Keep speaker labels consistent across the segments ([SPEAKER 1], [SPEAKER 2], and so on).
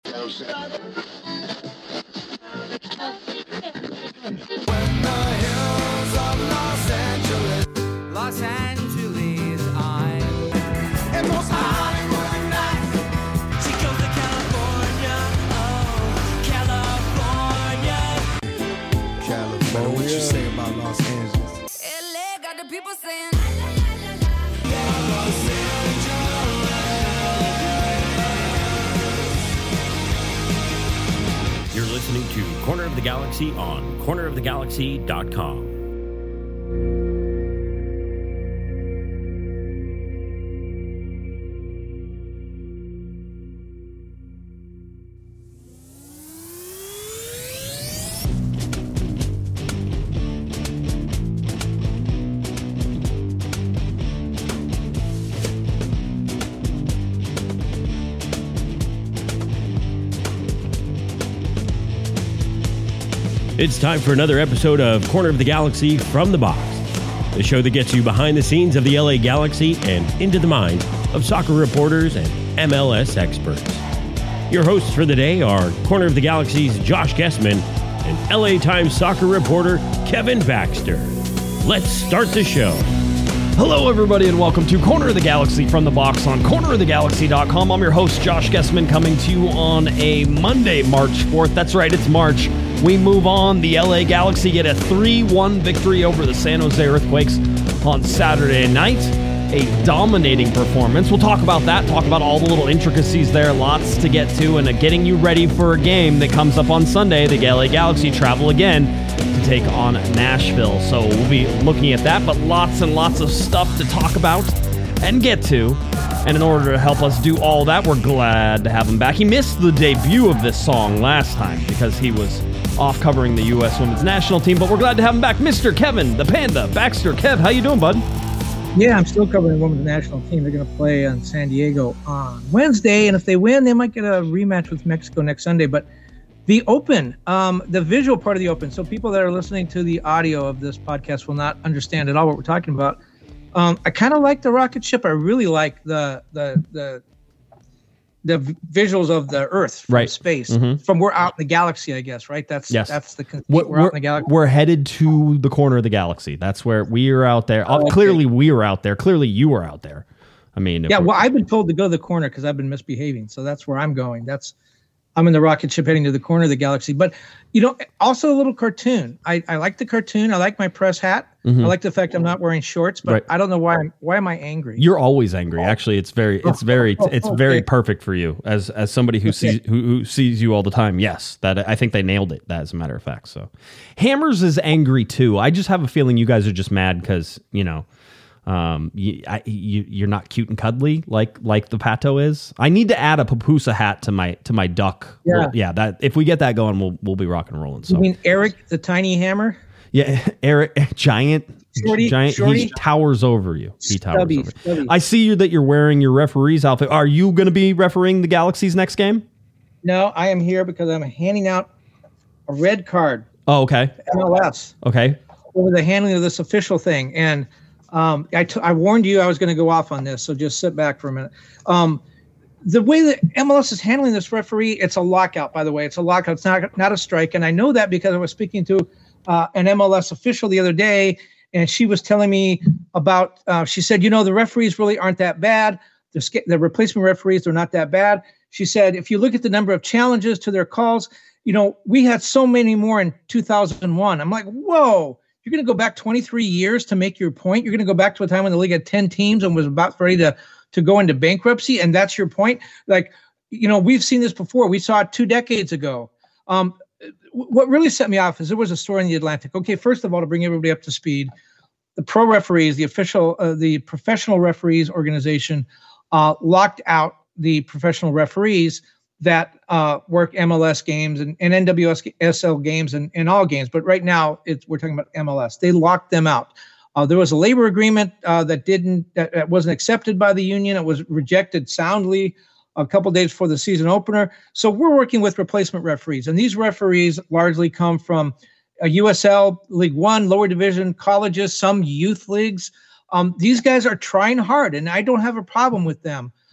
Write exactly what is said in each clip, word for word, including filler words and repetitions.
[SPEAKER 1] Los Angeles, I'm and most Hollywood at night. She goes to California, oh, California.
[SPEAKER 2] California. What you say about Los Angeles?
[SPEAKER 1] L A got the people saying,
[SPEAKER 2] Los Angeles.
[SPEAKER 3] You're listening to Corner of the Galaxy on corner of the galaxy dot com. It's time for another episode of Corner of the Galaxy from the Box, the show that gets you behind the scenes of the L A Galaxy and into the minds of soccer reporters and M L S experts. Your hosts for the day are Corner of the Galaxy's Josh Gessman and L A Times soccer reporter Kevin Baxter. Let's start the show.
[SPEAKER 4] Hello, everybody, and welcome to Corner of the Galaxy from the Box on corner of the galaxy dot com. I'm your host, Josh Gessman, coming to you on a Monday, March fourth. That's right, it's March. We move on. The L A Galaxy get a three one victory over the San Jose Earthquakes on Saturday night. A dominating performance. We'll talk about that, talk about all the little intricacies there, lots to get to, and getting you ready for a game that comes up on Sunday. The L A Galaxy travel again to take on Nashville. So we'll be looking at that, but lots and lots of stuff to talk about and get to. And in order to help us do all that, we're glad to have him back. He missed the debut of this song last time because he was off covering the U S women's national team, but we're glad to have him back. Mister Kevin, the Panda Baxter. Kev, how you doing, bud?
[SPEAKER 5] Yeah, I'm still covering the women's national team. They're going to play on San Diego on Wednesday, and if they win, they might get a rematch with Mexico next Sunday. But the Open, um, the visual part of the Open, so people that are listening to the audio of this podcast will not understand at all what we're talking about. Um, I kind of like the rocket ship. I really like the the the the visuals of the Earth from
[SPEAKER 4] right.
[SPEAKER 5] space,
[SPEAKER 4] mm-hmm.
[SPEAKER 5] from we're out in the galaxy, I guess, right? That's
[SPEAKER 4] yes.
[SPEAKER 5] that's the conceit.
[SPEAKER 4] We're,
[SPEAKER 5] we're out in the galaxy.
[SPEAKER 4] We're headed to the corner of the galaxy. That's where we are out there.
[SPEAKER 5] Oh, okay.
[SPEAKER 4] Clearly, we are out there. Clearly, you are out there. I mean,
[SPEAKER 5] yeah. Well, I've been told to go to the corner because I've been misbehaving, so that's where I'm going. That's I'm in the rocket ship heading to the corner of the galaxy. But, you know, also a little cartoon. I, I like the cartoon. I like my press hat. Mm-hmm. I like the fact I'm not wearing shorts, but right. I don't know why. I'm, why am I angry?
[SPEAKER 4] You're always angry. Actually, it's very, it's very, it's very perfect for you as as somebody who sees who, who sees you all the time. Yes, that I think they nailed it. That, as a matter of fact. So, Hammers is angry too. I just have a feeling you guys are just mad because you know. Um, you, I, you, you're not cute and cuddly like like the Pato is. I need to add a papusa hat to my to my duck.
[SPEAKER 5] Yeah,
[SPEAKER 4] well, yeah. That if we get that going, we'll we'll be rocking and rolling. So.
[SPEAKER 5] You mean Eric the tiny hammer?
[SPEAKER 4] Yeah, Eric, giant,
[SPEAKER 5] shorty,
[SPEAKER 4] giant.
[SPEAKER 5] shorty?
[SPEAKER 4] He towers over you. He towers
[SPEAKER 5] stubby,
[SPEAKER 4] over.
[SPEAKER 5] Stubby.
[SPEAKER 4] I see you that you're wearing your referee's outfit. Are you going to be refereeing the Galaxy's next game?
[SPEAKER 5] No, I am here because I'm handing out a red card.
[SPEAKER 4] Oh, okay.
[SPEAKER 5] M L S.
[SPEAKER 4] Okay.
[SPEAKER 5] Over the handling of this official thing, and. Um, I, t- I warned you I was going to go off on this, so just sit back for a minute. Um, the way that M L S is handling this referee, it's a lockout, by the way. It's a lockout. It's not not a strike. And I know that because I was speaking to uh, an M L S official the other day, and she was telling me about, uh, she said, you know, the referees really aren't that bad. The, the replacement referees, they're not that bad. She said, if you look at the number of challenges to their calls, you know, we had so many more in two thousand one. I'm like, whoa. You're going to go back twenty-three years to make your point. You're going to go back to a time when the league had ten teams and was about ready to, to go into bankruptcy. And that's your point. Like, you know, we've seen this before. We saw it two decades ago. Um, what really set me off is there was a story in the Atlantic. Okay, first of all, to bring everybody up to speed, the pro referees, the official, uh, the professional referees organization uh, locked out the professional referees that uh, work M L S games and, and N W S L games and, and all games. But right now, it's, we're talking about M L S. They locked them out. Uh, there was a labor agreement uh, that didn't that, that wasn't accepted by the union. It was rejected soundly a couple days before the season opener. So we're working with replacement referees. And these referees largely come from a U S L, League One, lower division, colleges, some youth leagues. Um, these guys are trying hard, and I don't have a problem with them.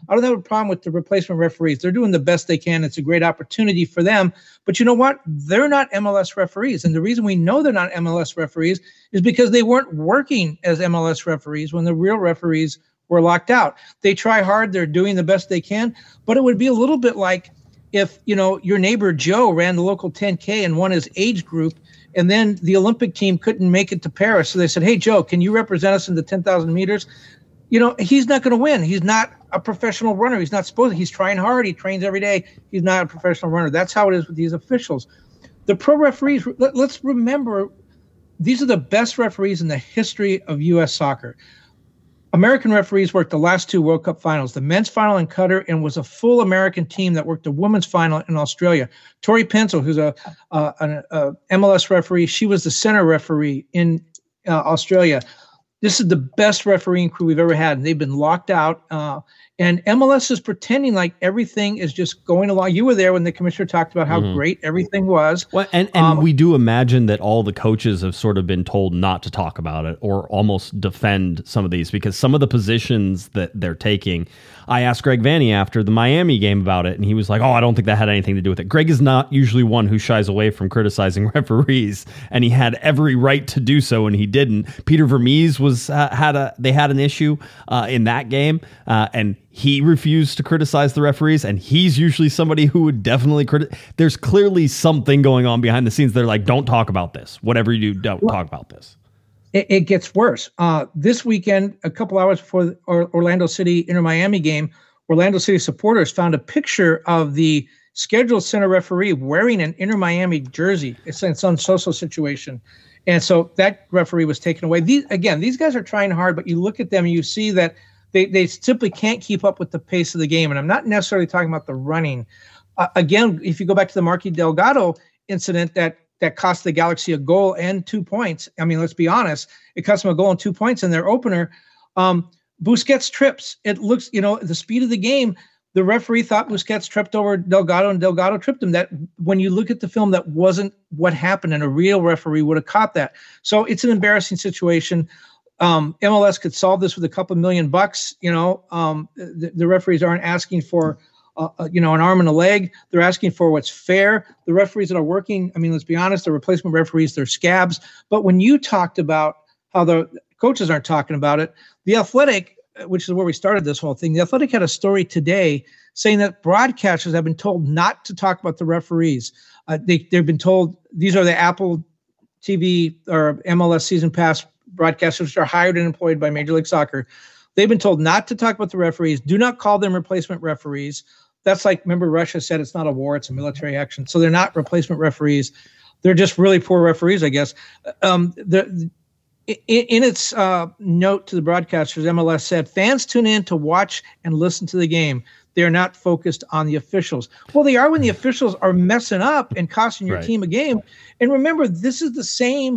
[SPEAKER 5] I don't have a problem with the replacement referees. They're doing the best they can. It's a great opportunity for them. But you know what? They're not M L S referees. And the reason we know they're not M L S referees is because they weren't working as M L S referees when the real referees were locked out. They try hard. They're doing the best they can. But it would be a little bit like if, you know, your neighbor Joe ran the local ten K and won his age group, and then the Olympic team couldn't make it to Paris. So they said, hey, Joe, can you represent us in the ten thousand meters? You know, he's not going to win. He's not a professional runner. He's not supposed to. He's trying hard. He trains every day. He's not a professional runner. That's how it is with these officials. The pro referees, let, let's remember, these are the best referees in the history of U S soccer. American referees worked the last two World Cup finals, the men's final in Qatar, and was a full American team that worked the women's final in Australia. Tori Pencil, who's a, a, a, a M L S referee, she was the center referee in uh, Australia. This is the best refereeing crew we've ever had, and they've been locked out. Uh, and M L S is pretending like everything is just going along. You were there when the commissioner talked about how mm-hmm. great everything was.
[SPEAKER 4] Well, and and
[SPEAKER 5] um,
[SPEAKER 4] we do imagine that all the coaches have sort of been told not to talk about it or almost defend some of these, because some of the positions that they're taking. I asked Greg Vanny after the Miami game about it, and he was like, oh, I don't think that had anything to do with it. Greg is not usually one who shies away from criticizing referees, and he had every right to do so, and he didn't. Peter Vermees was uh, had a they had an issue uh, in that game, uh, and he refused to criticize the referees, and he's usually somebody who would definitely criticize. There's clearly something going on behind the scenes. They're like, don't talk about this. Whatever you do, don't well, talk about this.
[SPEAKER 5] It, it gets worse. Uh, this weekend, a couple hours before the Orlando City Inter Miami game, Orlando City supporters found a picture of the scheduled center referee wearing an Inter Miami jersey. It's in some social situation. And so that referee was taken away. These, again, these guys are trying hard, but you look at them and you see that they, they simply can't keep up with the pace of the game. And I'm not necessarily talking about the running. Uh, again, if you go back to the Marky Delgado incident that that cost the Galaxy a goal and two points. I mean, let's be honest. It cost them a goal and two points in their opener. Um, Busquets trips. It looks, you know, the speed of the game, the referee thought Busquets tripped over Delgado and Delgado tripped him. That when you look at the film, that wasn't what happened, and a real referee would have caught that. So it's an embarrassing situation. Um, M L S could solve this with a couple million bucks. You know, um, the, the referees aren't asking for Uh, you know, an arm and a leg. They're asking for what's fair. The referees that are working, I mean, let's be honest, the replacement referees, they're scabs. But when you talked about how the coaches aren't talking about it, The Athletic, which is where we started this whole thing, The Athletic had a story today saying that broadcasters have been told not to talk about the referees. Uh, they, they've been told these are the Apple T V or M L S season pass broadcasters, which are hired and employed by Major League Soccer. They've been told not to talk about the referees. Do not call them replacement referees. That's like, remember, Russia said it's not a war, it's a military action. So they're not replacement referees. They're just really poor referees, I guess. Um, the, in, in its uh, note to the broadcasters, M L S said, fans tune in to watch and listen to the game. They're not focused on the officials. Well, they are when the officials are messing up and costing your
[SPEAKER 4] right.
[SPEAKER 5] team a game. And remember, this is the same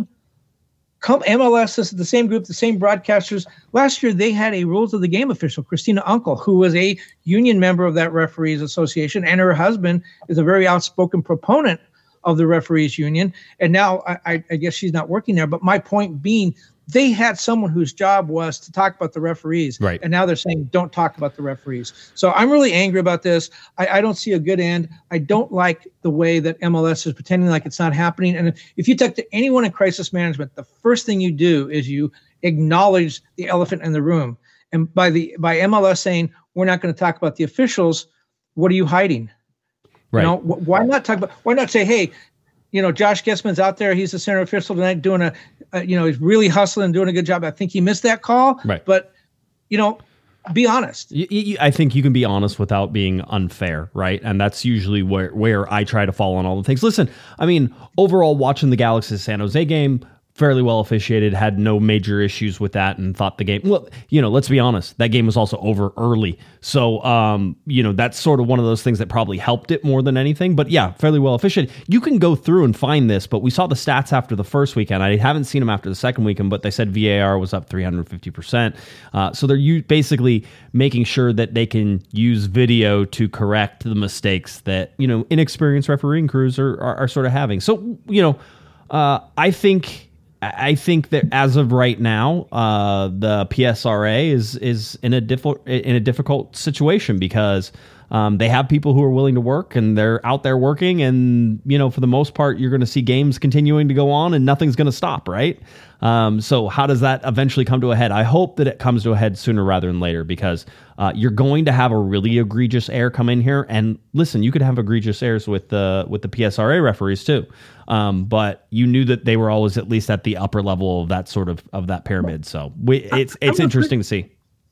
[SPEAKER 5] Come M L S, this is the same group, the same broadcasters. Last year, they had a rules of the game official, Christina Uncle, who was a union member of that referees association, and her husband is a very outspoken proponent of the referees union. And now I, I guess she's not working there. But my point being, they had someone whose job was to talk about the referees.
[SPEAKER 4] Right.
[SPEAKER 5] And now they're saying, don't talk about the referees. So I'm really angry about this. I, I don't see a good end. I don't like the way that M L S is pretending like it's not happening. And if you talk to anyone in crisis management, the first thing you do is you acknowledge the elephant in the room. And by the by M L S saying, we're not going to talk about the officials, what are you hiding?
[SPEAKER 4] Right.
[SPEAKER 5] You know, wh- why not talk about, why not say, hey, you know, Josh Gessman's out there. He's the center official tonight doing a, uh, you know, he's really hustling, doing a good job. I think he missed that call.
[SPEAKER 4] Right.
[SPEAKER 5] But, you know, be honest.
[SPEAKER 4] You, you, I think you can be honest without being unfair, right? And that's usually where, where I try to fall on all the things. Listen, I mean, overall, watching the Galaxy San Jose game, fairly well officiated, had no major issues with that, and thought the game, well, you know, let's be honest, that game was also over early. So, um, you know, that's sort of one of those things that probably helped it more than anything. But yeah, fairly well officiated. You can go through and find this, but we saw the stats after the first weekend. I haven't seen them after the second weekend, but they said V A R was up three hundred fifty percent. Uh, so they're u- basically making sure that they can use video to correct the mistakes that, you know, inexperienced refereeing crews are, are, are sort of having. So, you know, uh, I think I think that as of right now, uh, the P S R A is is in a difficult in a difficult situation because um, they have people who are willing to work and they're out there working, and you know, for the most part, you're going to see games continuing to go on and nothing's going to stop, right? Um, so how does that eventually come to a head? I hope that it comes to a head sooner rather than later, because uh, you're going to have a really egregious error come in here. And listen, you could have egregious errors with the with the P S R A referees too. Um, but you knew that they were always at least at the upper level of that sort of of that pyramid. So we, it's it's interesting to see.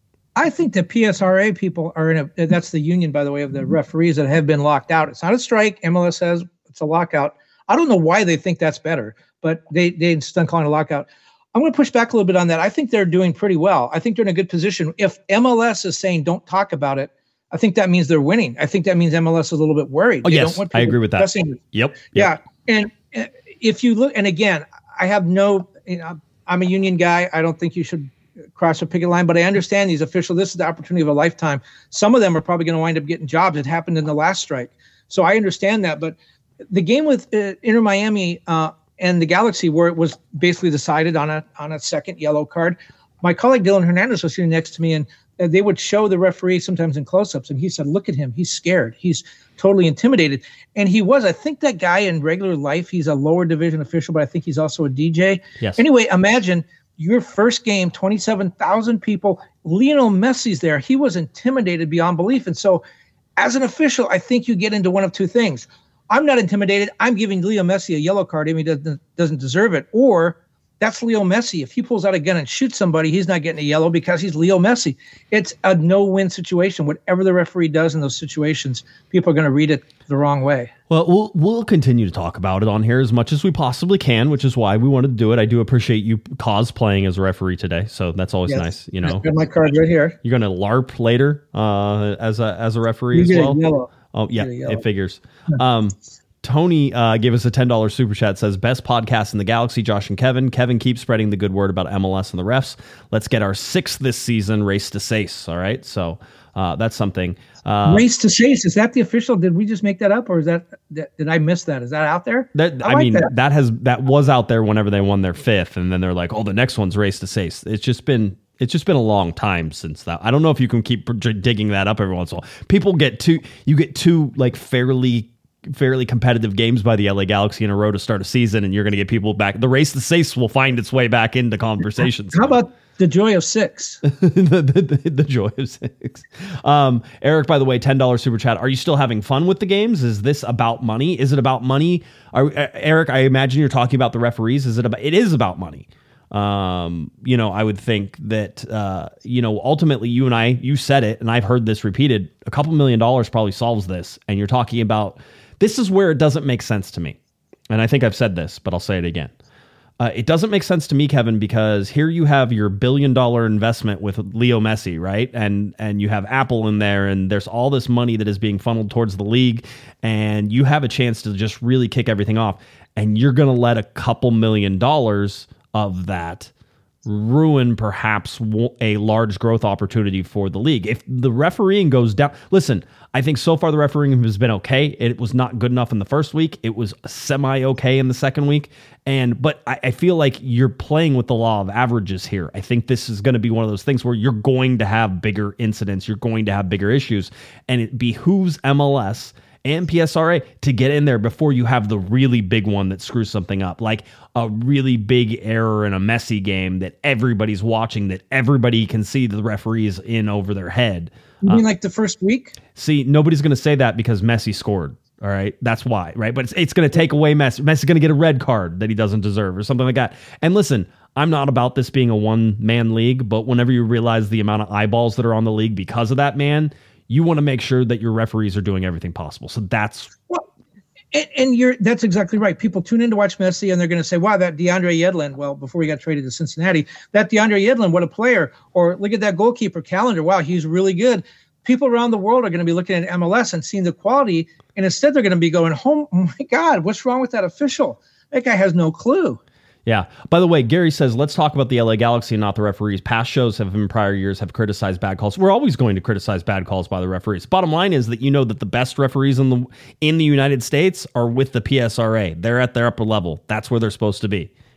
[SPEAKER 5] I think the P S R A people are in a, that's the union, by the way, of the referees that have been locked out. It's not a strike. M L S says it's a lockout. I don't know why they think that's better, but they, they insist on calling it a lockout. I'm going to push back a little bit on that. I think they're doing pretty well. I think they're in a good position. If M L S is saying don't talk about it, I think that means they're winning. I think that means M L S is a little bit worried.
[SPEAKER 4] Oh,
[SPEAKER 5] they
[SPEAKER 4] yes,
[SPEAKER 5] don't want
[SPEAKER 4] I agree with that.
[SPEAKER 5] Yep,
[SPEAKER 4] yep.
[SPEAKER 5] Yeah. And if you look, and again, I have no, you know, I'm a union guy. I don't think you should cross a picket line, but I understand these officials. This is the opportunity of a lifetime. Some of them are probably going to wind up getting jobs. It happened in the last strike. So I understand that. But the game with uh, Inter Miami uh, and the Galaxy, where it was basically decided on a on a second yellow card, my colleague Dylan Hernandez was sitting next to me, and uh, they would show the referee sometimes in close-ups, and he said, look at him. He's scared. He's totally intimidated. And he was. I think that guy in regular life, he's a lower division official, but I think he's also a D J.
[SPEAKER 4] Yes.
[SPEAKER 5] Anyway, imagine your first game, twenty-seven thousand people, Lionel Messi's there. He was intimidated beyond belief. And so as an official, I think you get into one of two things. I'm not intimidated. I'm giving Leo Messi a yellow card if he doesn't, doesn't deserve it. Or that's Leo Messi. If he pulls out a gun and shoots somebody, he's not getting a yellow because he's Leo Messi. It's a no-win situation. Whatever the referee does in those situations, people are going to read it the wrong way.
[SPEAKER 4] Well, we'll we'll continue to talk about it on here as much as we possibly can, which is why we wanted to do it. I do appreciate you cosplaying as a referee today, so that's always
[SPEAKER 5] Yes.
[SPEAKER 4] nice. You know,
[SPEAKER 5] I've got my card right here.
[SPEAKER 4] you're going to LARP later uh, as a as a referee
[SPEAKER 5] You
[SPEAKER 4] as
[SPEAKER 5] get a
[SPEAKER 4] well.
[SPEAKER 5] yellow.
[SPEAKER 4] Oh yeah,
[SPEAKER 5] get a yellow.
[SPEAKER 4] it figures. Um, Tony uh, gave us a ten dollars super chat, says, best podcast in the galaxy, Josh and Kevin. Kevin, keep spreading the good word about M L S and the refs. Let's get our sixth this season, race to Sace. All right. So uh, that's something. Uh,
[SPEAKER 5] Race to Sace. Is that the official? Did we just make that up, or is that, that did I miss that? Is that out there?
[SPEAKER 4] that, I,
[SPEAKER 5] like
[SPEAKER 4] mean,
[SPEAKER 5] that.
[SPEAKER 4] that has that was out there whenever they won their fifth. And then they're like, oh, the next one's race to Sace. It's just been it's just been a long time since that. I don't know if you can keep digging that up every once in a while. People get two, you get two like fairly fairly competitive games by the L A Galaxy in a row to start a season, and you're going to get people back. The race to Sace will find its way back into conversations.
[SPEAKER 5] How about the joy of six?
[SPEAKER 4] the, the, the joy of six. Um, Eric, by the way, ten dollars super chat. Are you still having fun with the games? Is this about money? Is it about money? Are, uh, Eric, I imagine you're talking about the referees. Is it about? It is about money. Um, you know, I would think that, uh, you know, ultimately you and I, you said it, and I've heard this repeated, a couple million dollars probably solves this. And you're talking about, this is where it doesn't make sense to me. And I think I've said this, but I'll say it again. Uh, it doesn't make sense to me, Kevin, because here you have your billion dollar investment with Leo Messi, right? And and you have Apple in there, and there's all this money that is being funneled towards the league, and you have a chance to just really kick everything off. And you're going to let a couple million dollars of that ruin perhaps a large growth opportunity for the league. If the refereeing goes down, listen, I think so far the refereeing has been okay. It was not good enough in the first week. It was semi okay in the second week. And, but I, I feel like you're playing with the law of averages here. I think this is going to be one of those things where you're going to have bigger incidents. You're going to have bigger issues, and it behooves M L S and P S R A to get in there before you have the really big one that screws something up, like a really big error in a messy game that everybody's watching, that everybody can see the referees in over their head.
[SPEAKER 5] You mean uh, like the first week?
[SPEAKER 4] See, nobody's going to say that because Messi scored. All right. That's why. Right. But it's, it's going to take away Messi. Messi's going to get a red card that he doesn't deserve or something like that. And listen, I'm not about this being a one man league, but whenever you realize the amount of eyeballs that are on the league because of that man, you want to make sure that your referees are doing everything possible. So that's
[SPEAKER 5] well, and, and you're that's exactly right. People tune in to watch Messi, and they're going to say, "Wow, that DeAndre Yedlin." Well, before he got traded to Cincinnati, that DeAndre Yedlin, what a player! Or look at that goalkeeper Calendar. Wow, he's really good. People around the world are going to be looking at M L S and seeing the quality, and instead they're going to be going, "Oh my God, what's wrong with that official? That guy has no clue."
[SPEAKER 4] Yeah. By the way, Gary says, let's talk about the L A Galaxy and not the referees. Past shows have in prior years have criticized bad calls. We're always going to criticize bad calls by the referees. Bottom line is that you know that the best referees in the in the United States are with the P S R A. They're at their upper level. That's where they're supposed to be.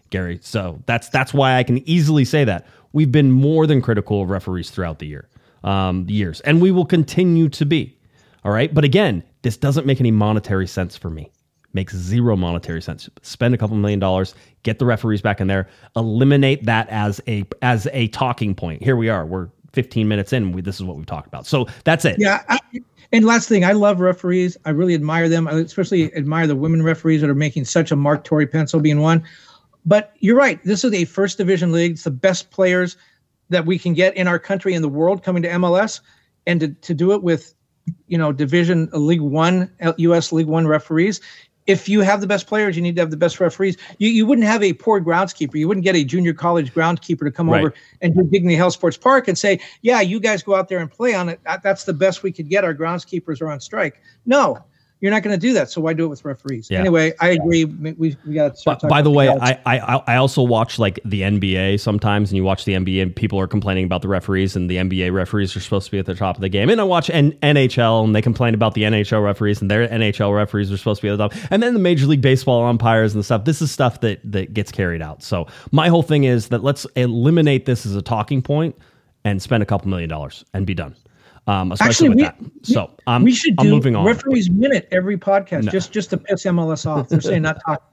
[SPEAKER 4] Gary. So that's that's why I can easily say that. We've been more than critical of referees throughout the year, um, years, and we will continue to be. All right. But again, this doesn't make any monetary sense for me. Makes zero monetary sense. Spend a couple million dollars, get the referees back in there, eliminate that as a as a talking point. Here we are. We're fifteen minutes in. We, this is what we've talked about. So that's it.
[SPEAKER 5] Yeah. I, and last thing, I love referees. I really admire them. I especially admire the women referees that are making such a mark. Tori Pencil being one. But you're right. This is a first division league. It's the best players that we can get in our country and the world coming to M L S, and to, to do it with, you know, division uh, League One, U S League One referees. If you have the best players, you need to have the best referees. You you wouldn't have a poor groundskeeper. You wouldn't get a junior college groundskeeper to come
[SPEAKER 4] right.
[SPEAKER 5] over and do Dignity Health Sports Park and say, yeah, you guys go out there and play on it. That, that's the best we could get. Our groundskeepers are on strike. No. You're not going to do that, so why do it with referees? Yeah. Anyway, I agree. We we got to start
[SPEAKER 4] talking. By the way, I, I I also watch like the N B A sometimes, and you watch the N B A, and people are complaining about the referees, and the N B A referees are supposed to be at the top of the game. And I watch N- NHL, and they complain about the N H L referees, and their N H L referees are supposed to be at the top. And then the Major League Baseball umpires and stuff. This is stuff that that gets carried out. So my whole thing is that let's eliminate this as a talking point and spend a couple million dollars and be done. Um, especially Actually, with we, that. So um,
[SPEAKER 5] we should
[SPEAKER 4] I'm
[SPEAKER 5] do
[SPEAKER 4] moving on.
[SPEAKER 5] Referees Minute every podcast no. just just to piss M L S off. They're saying not talking.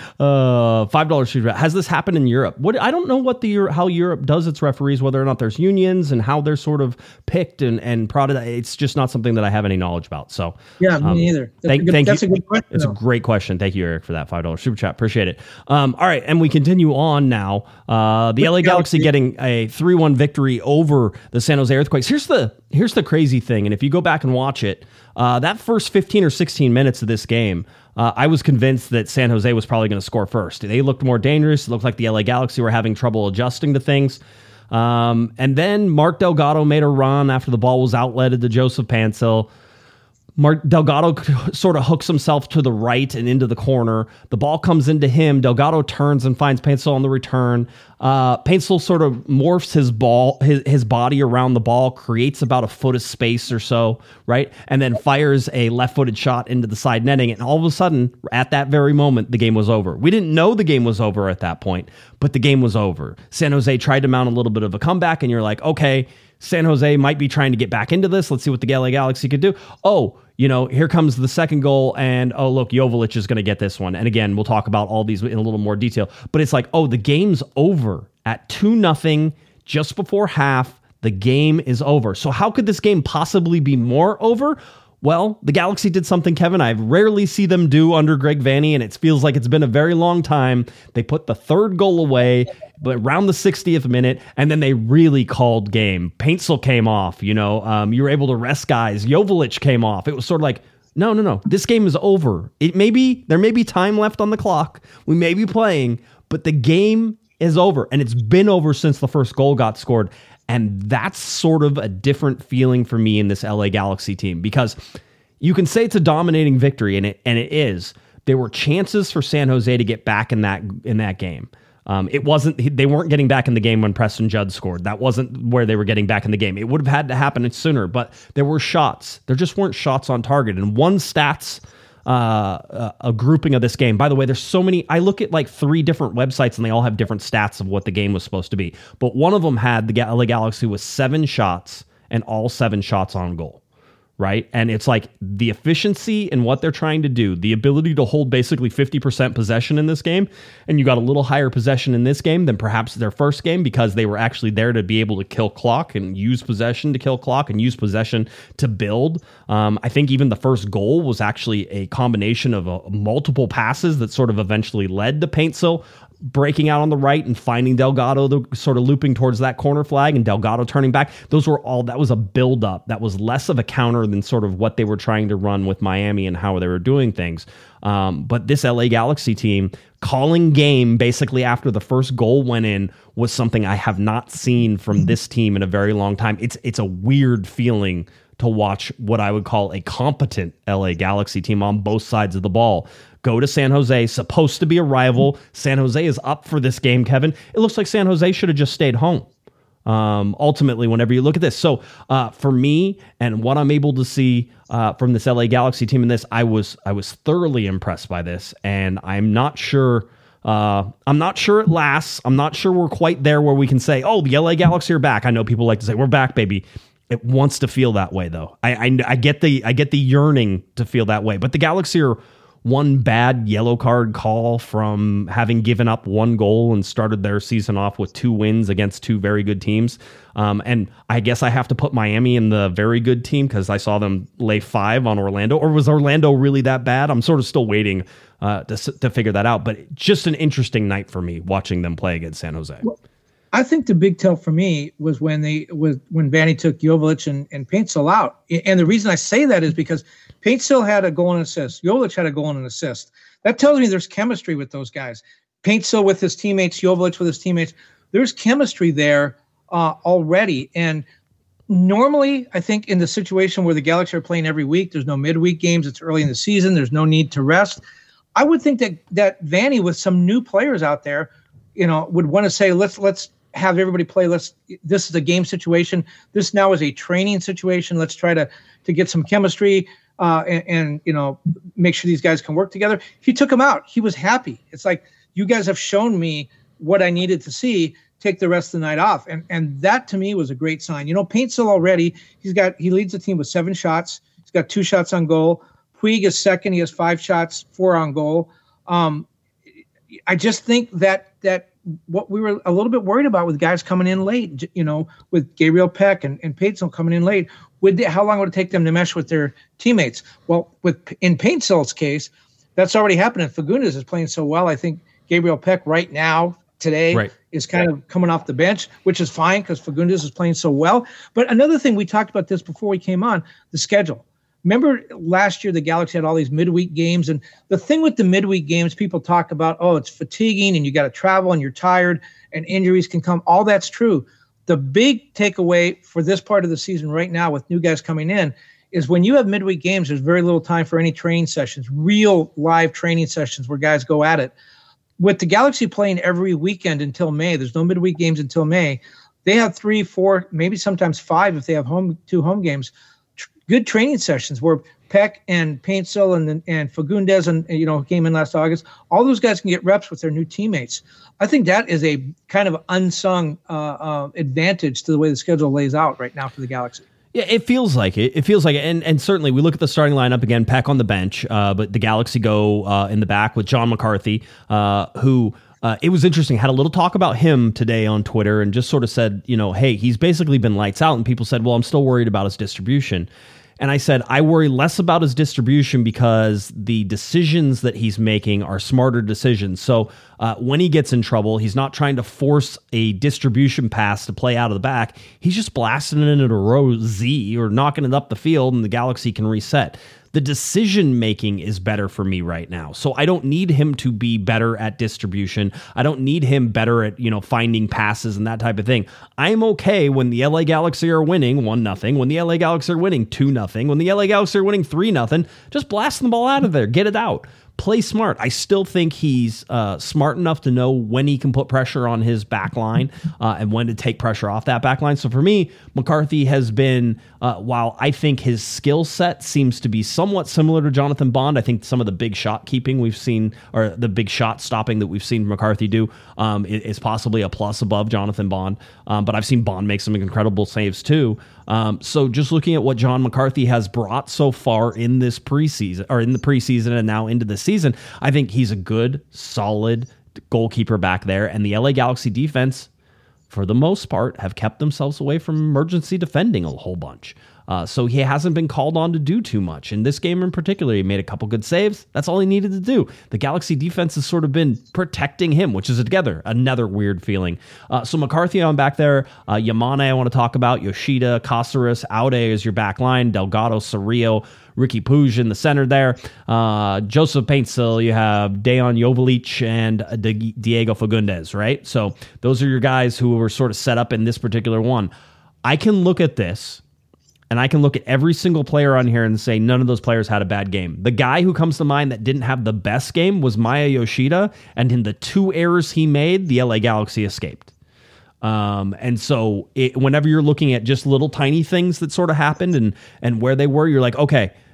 [SPEAKER 4] Uh, five dollars shoot. Has this happened in Europe? What I don't know what the how Europe does its referees, whether or not there's unions and how they're sort of picked and and prodded. It's just not something that I have any knowledge about. So
[SPEAKER 5] yeah, me
[SPEAKER 4] um,
[SPEAKER 5] neither. That's
[SPEAKER 4] thank,
[SPEAKER 5] a good,
[SPEAKER 4] thank
[SPEAKER 5] that's
[SPEAKER 4] you.
[SPEAKER 5] a good question.
[SPEAKER 4] It's
[SPEAKER 5] though.
[SPEAKER 4] a great question. Thank you, Eric, for that five dollars super chat. Appreciate it. Um, all right, and we continue on now. Uh, the L A Galaxy getting a three one victory over the San Jose Earthquakes. Here's the here's the crazy thing, and if you go back and watch it, uh, that first fifteen or sixteen minutes of this game, uh, I was convinced that San Jose was probably going to score first. They looked more dangerous. It looked like the L A Galaxy were having trouble adjusting to things. Um, and then Mark Delgado made a run after the ball was outletted to Joseph Pancil. Mark Delgado sort of hooks himself to the right and into the corner. The ball comes into him. Delgado turns and finds Pancil on the return. Uh, Pancil sort of morphs his ball, his, his body around the ball, creates about a foot of space or so, right? And then fires a left-footed shot into the side netting. And all of a sudden, at that very moment, the game was over. We didn't know the game was over at that point, but the game was over. San Jose tried to mount a little bit of a comeback, and you're like, okay, San Jose might be trying to get back into this. Let's see what the L A Galaxy could do. Oh, you know, here comes the second goal, and oh, look, Joveljic is going to get this one. And again, we'll talk about all these in a little more detail. But it's like, oh, the game's over at two nothing just before half. The game is over. So how could this game possibly be more over? Well, the Galaxy did something, Kevin, I rarely see them do under Greg Vanney, and it feels like it's been a very long time. They put the third goal away, but around the sixtieth minute, and then they really called game. Paintsel came off, you know, um, you were able to rest guys. Joveljic came off. It was sort of like, no, no, no, this game is over. It may be, there may be time left on the clock. We may be playing, but the game is over, and it's been over since the first goal got scored. And that's sort of a different feeling for me in this L A Galaxy team, because you can say it's a dominating victory, and it and it is. There were chances for San Jose to get back in that in that game. Um, it wasn't. They weren't getting back in the game when Preston Judd scored. That wasn't where they were getting back in the game. It would have had to happen sooner, but there were shots. There just weren't shots on target. And one stats. Uh, a grouping of this game. By the way, there's so many. I look at like three different websites and they all have different stats of what the game was supposed to be. But one of them had the L A Galaxy with seven shots and all seven shots on goal. Right. And it's like the efficiency and what they're trying to do, the ability to hold basically fifty percent possession in this game. And you got a little higher possession in this game than perhaps their first game, because they were actually there to be able to kill clock and use possession to kill clock and use possession to build. Um, I think even the first goal was actually a combination of uh, multiple passes that sort of eventually led to Paintsel breaking out on the right and finding Delgado, the sort of looping towards that corner flag, and Delgado turning back. Those were all, that was a build-up. That was less of a counter than sort of what they were trying to run with Miami and how they were doing things. Um, but this L A Galaxy team calling game basically after the first goal went in was something I have not seen from this team in a very long time. It's it's a weird feeling to watch what I would call a competent L A Galaxy team on both sides of the ball go to San Jose, supposed to be a rival. San Jose is up for this game, Kevin. It looks like San Jose should have just stayed home. Um, ultimately, whenever you look at this. So uh, for me and what I'm able to see uh, from this L A Galaxy team in this, I was I was thoroughly impressed by this, and I'm not sure Uh, I'm not sure it lasts. I'm not sure we're quite there where we can say, oh, the L A Galaxy are back. I know people like to say, we're back, baby. It wants to feel that way, though. I, I, I get the I get the yearning to feel that way. But the Galaxy are one bad yellow card call from having given up one goal and started their season off with two wins against two very good teams. Um, and I guess I have to put Miami in the very good team because I saw them lay five on Orlando. Or was Orlando really that bad? I'm sort of still waiting uh, to, to figure that out. But just an interesting night for me watching them play against San Jose.
[SPEAKER 5] Well, I think the big tell for me was when they was when Vanny took Joveljic and, and Paintsil out. And the reason I say that is because Paintsil had a goal and assist. Joveljic had a goal and an assist. That tells me there's chemistry with those guys. Paintsil with his teammates, Joveljic with his teammates. There's chemistry there uh, already. And normally, I think in the situation where the Galaxy are playing every week, there's no midweek games. It's early in the season. There's no need to rest. I would think that that Vanny with some new players out there, you know, would want to say, let's let's have everybody play. Let's. This is a game situation. This now is a training situation. Let's try to to get some chemistry uh, and, and you know make sure these guys can work together. He took them out. He was happy. It's like, you guys have shown me what I needed to see. Take the rest of the night off, and and that to me was a great sign. You know, Paintsil already he's got he leads the team with seven shots. He's got two shots on goal. Puig is second. He has five shots, four on goal. Um, I just think that that. What we were a little bit worried about with guys coming in late, you know, with Gabriel Peck and, and Paintsil coming in late, would they, how long would it take them to mesh with their teammates? Well, with in Paintsil's case, that's already happened. And Fagundes is playing so well. I think Gabriel Peck right now, today,
[SPEAKER 4] right.
[SPEAKER 5] is kind of coming off the bench, which is fine because Fagundes is playing so well. But another thing, we talked about this before we came on, the schedule. Remember last year, the Galaxy had all these midweek games. And the thing with the midweek games, people talk about, oh, it's fatiguing and you got to travel and you're tired and injuries can come. All that's true. The big takeaway for this part of the season right now with new guys coming in is when you have midweek games, there's very little time for any training sessions, real live training sessions where guys go at it. With the Galaxy playing every weekend until May, there's no midweek games until May. They have three, four, maybe sometimes five if they have home two home games. Good training sessions where Peck and Paintsil and and Fagundes and you know came in last August. All those guys can get reps with their new teammates. I think that is a kind of unsung uh, uh, advantage to the way the schedule lays out right now for the Galaxy.
[SPEAKER 4] Yeah, it feels like it. It feels like it. And, and certainly we look at the starting lineup again, Peck on the bench, uh, but the Galaxy go uh, in the back with John McCarthy, uh, who uh, it was interesting, had a little talk about him today on Twitter and just sort of said, you know, hey, he's basically been lights out. And people said, well, I'm still worried about his distribution. And I said, I worry less about his distribution because the decisions that he's making are smarter decisions. So uh, when he gets in trouble, he's not trying to force a distribution pass to play out of the back. He's just blasting it into row Z or knocking it up the field and the Galaxy can reset. The decision making is better for me right now. So I don't need him to be better at distribution. I don't need him better at, you know, finding passes and that type of thing. I'm okay when the L A Galaxy are winning one nothing, when the L A Galaxy are winning two nothing, when the L A Galaxy are winning three nothing, just blast the ball out of there, get it out. Play smart. I still think he's uh, smart enough to know when he can put pressure on his back line uh, and when to take pressure off that back line. So for me, McCarthy has been, uh, while I think his skill set seems to be somewhat similar to Jonathan Bond, I think some of the big shot keeping we've seen, or the big shot stopping that we've seen McCarthy do um, is possibly a plus above Jonathan Bond. Um, but I've seen Bond make some incredible saves too. Um, so just looking at what John McCarthy has brought so far in this preseason, or in the preseason and now into the season, I think he's a good, solid goalkeeper back there. And the L A Galaxy defense, for the most part, have kept themselves away from emergency defending a whole bunch. Uh, so he hasn't been called on to do too much. In this game in particular, he made a couple good saves. That's all he needed to do. The Galaxy defense has sort of been protecting him, which is together another weird feeling. Uh, so McCarthy on back there, uh, Yamane I want to talk about, Yoshida, Caceres, Aude is your back line, Delgado, Cerrillo, Ricky Puig in the center there. Uh, Joseph Paintsil, you have Dejan Joveljic and uh, D- Diego Fagundes, right? So those are your guys who were sort of set up in this particular one. I can look at this and I can look at every single player on here and say none of those players had a bad game. The guy who comes to mind that didn't have the best game was Maya Yoshida, and in the two errors he made, the L A Galaxy escaped. Um, and so it, whenever you're looking at just little tiny things that sort of happened and and where they were, you're like, okay,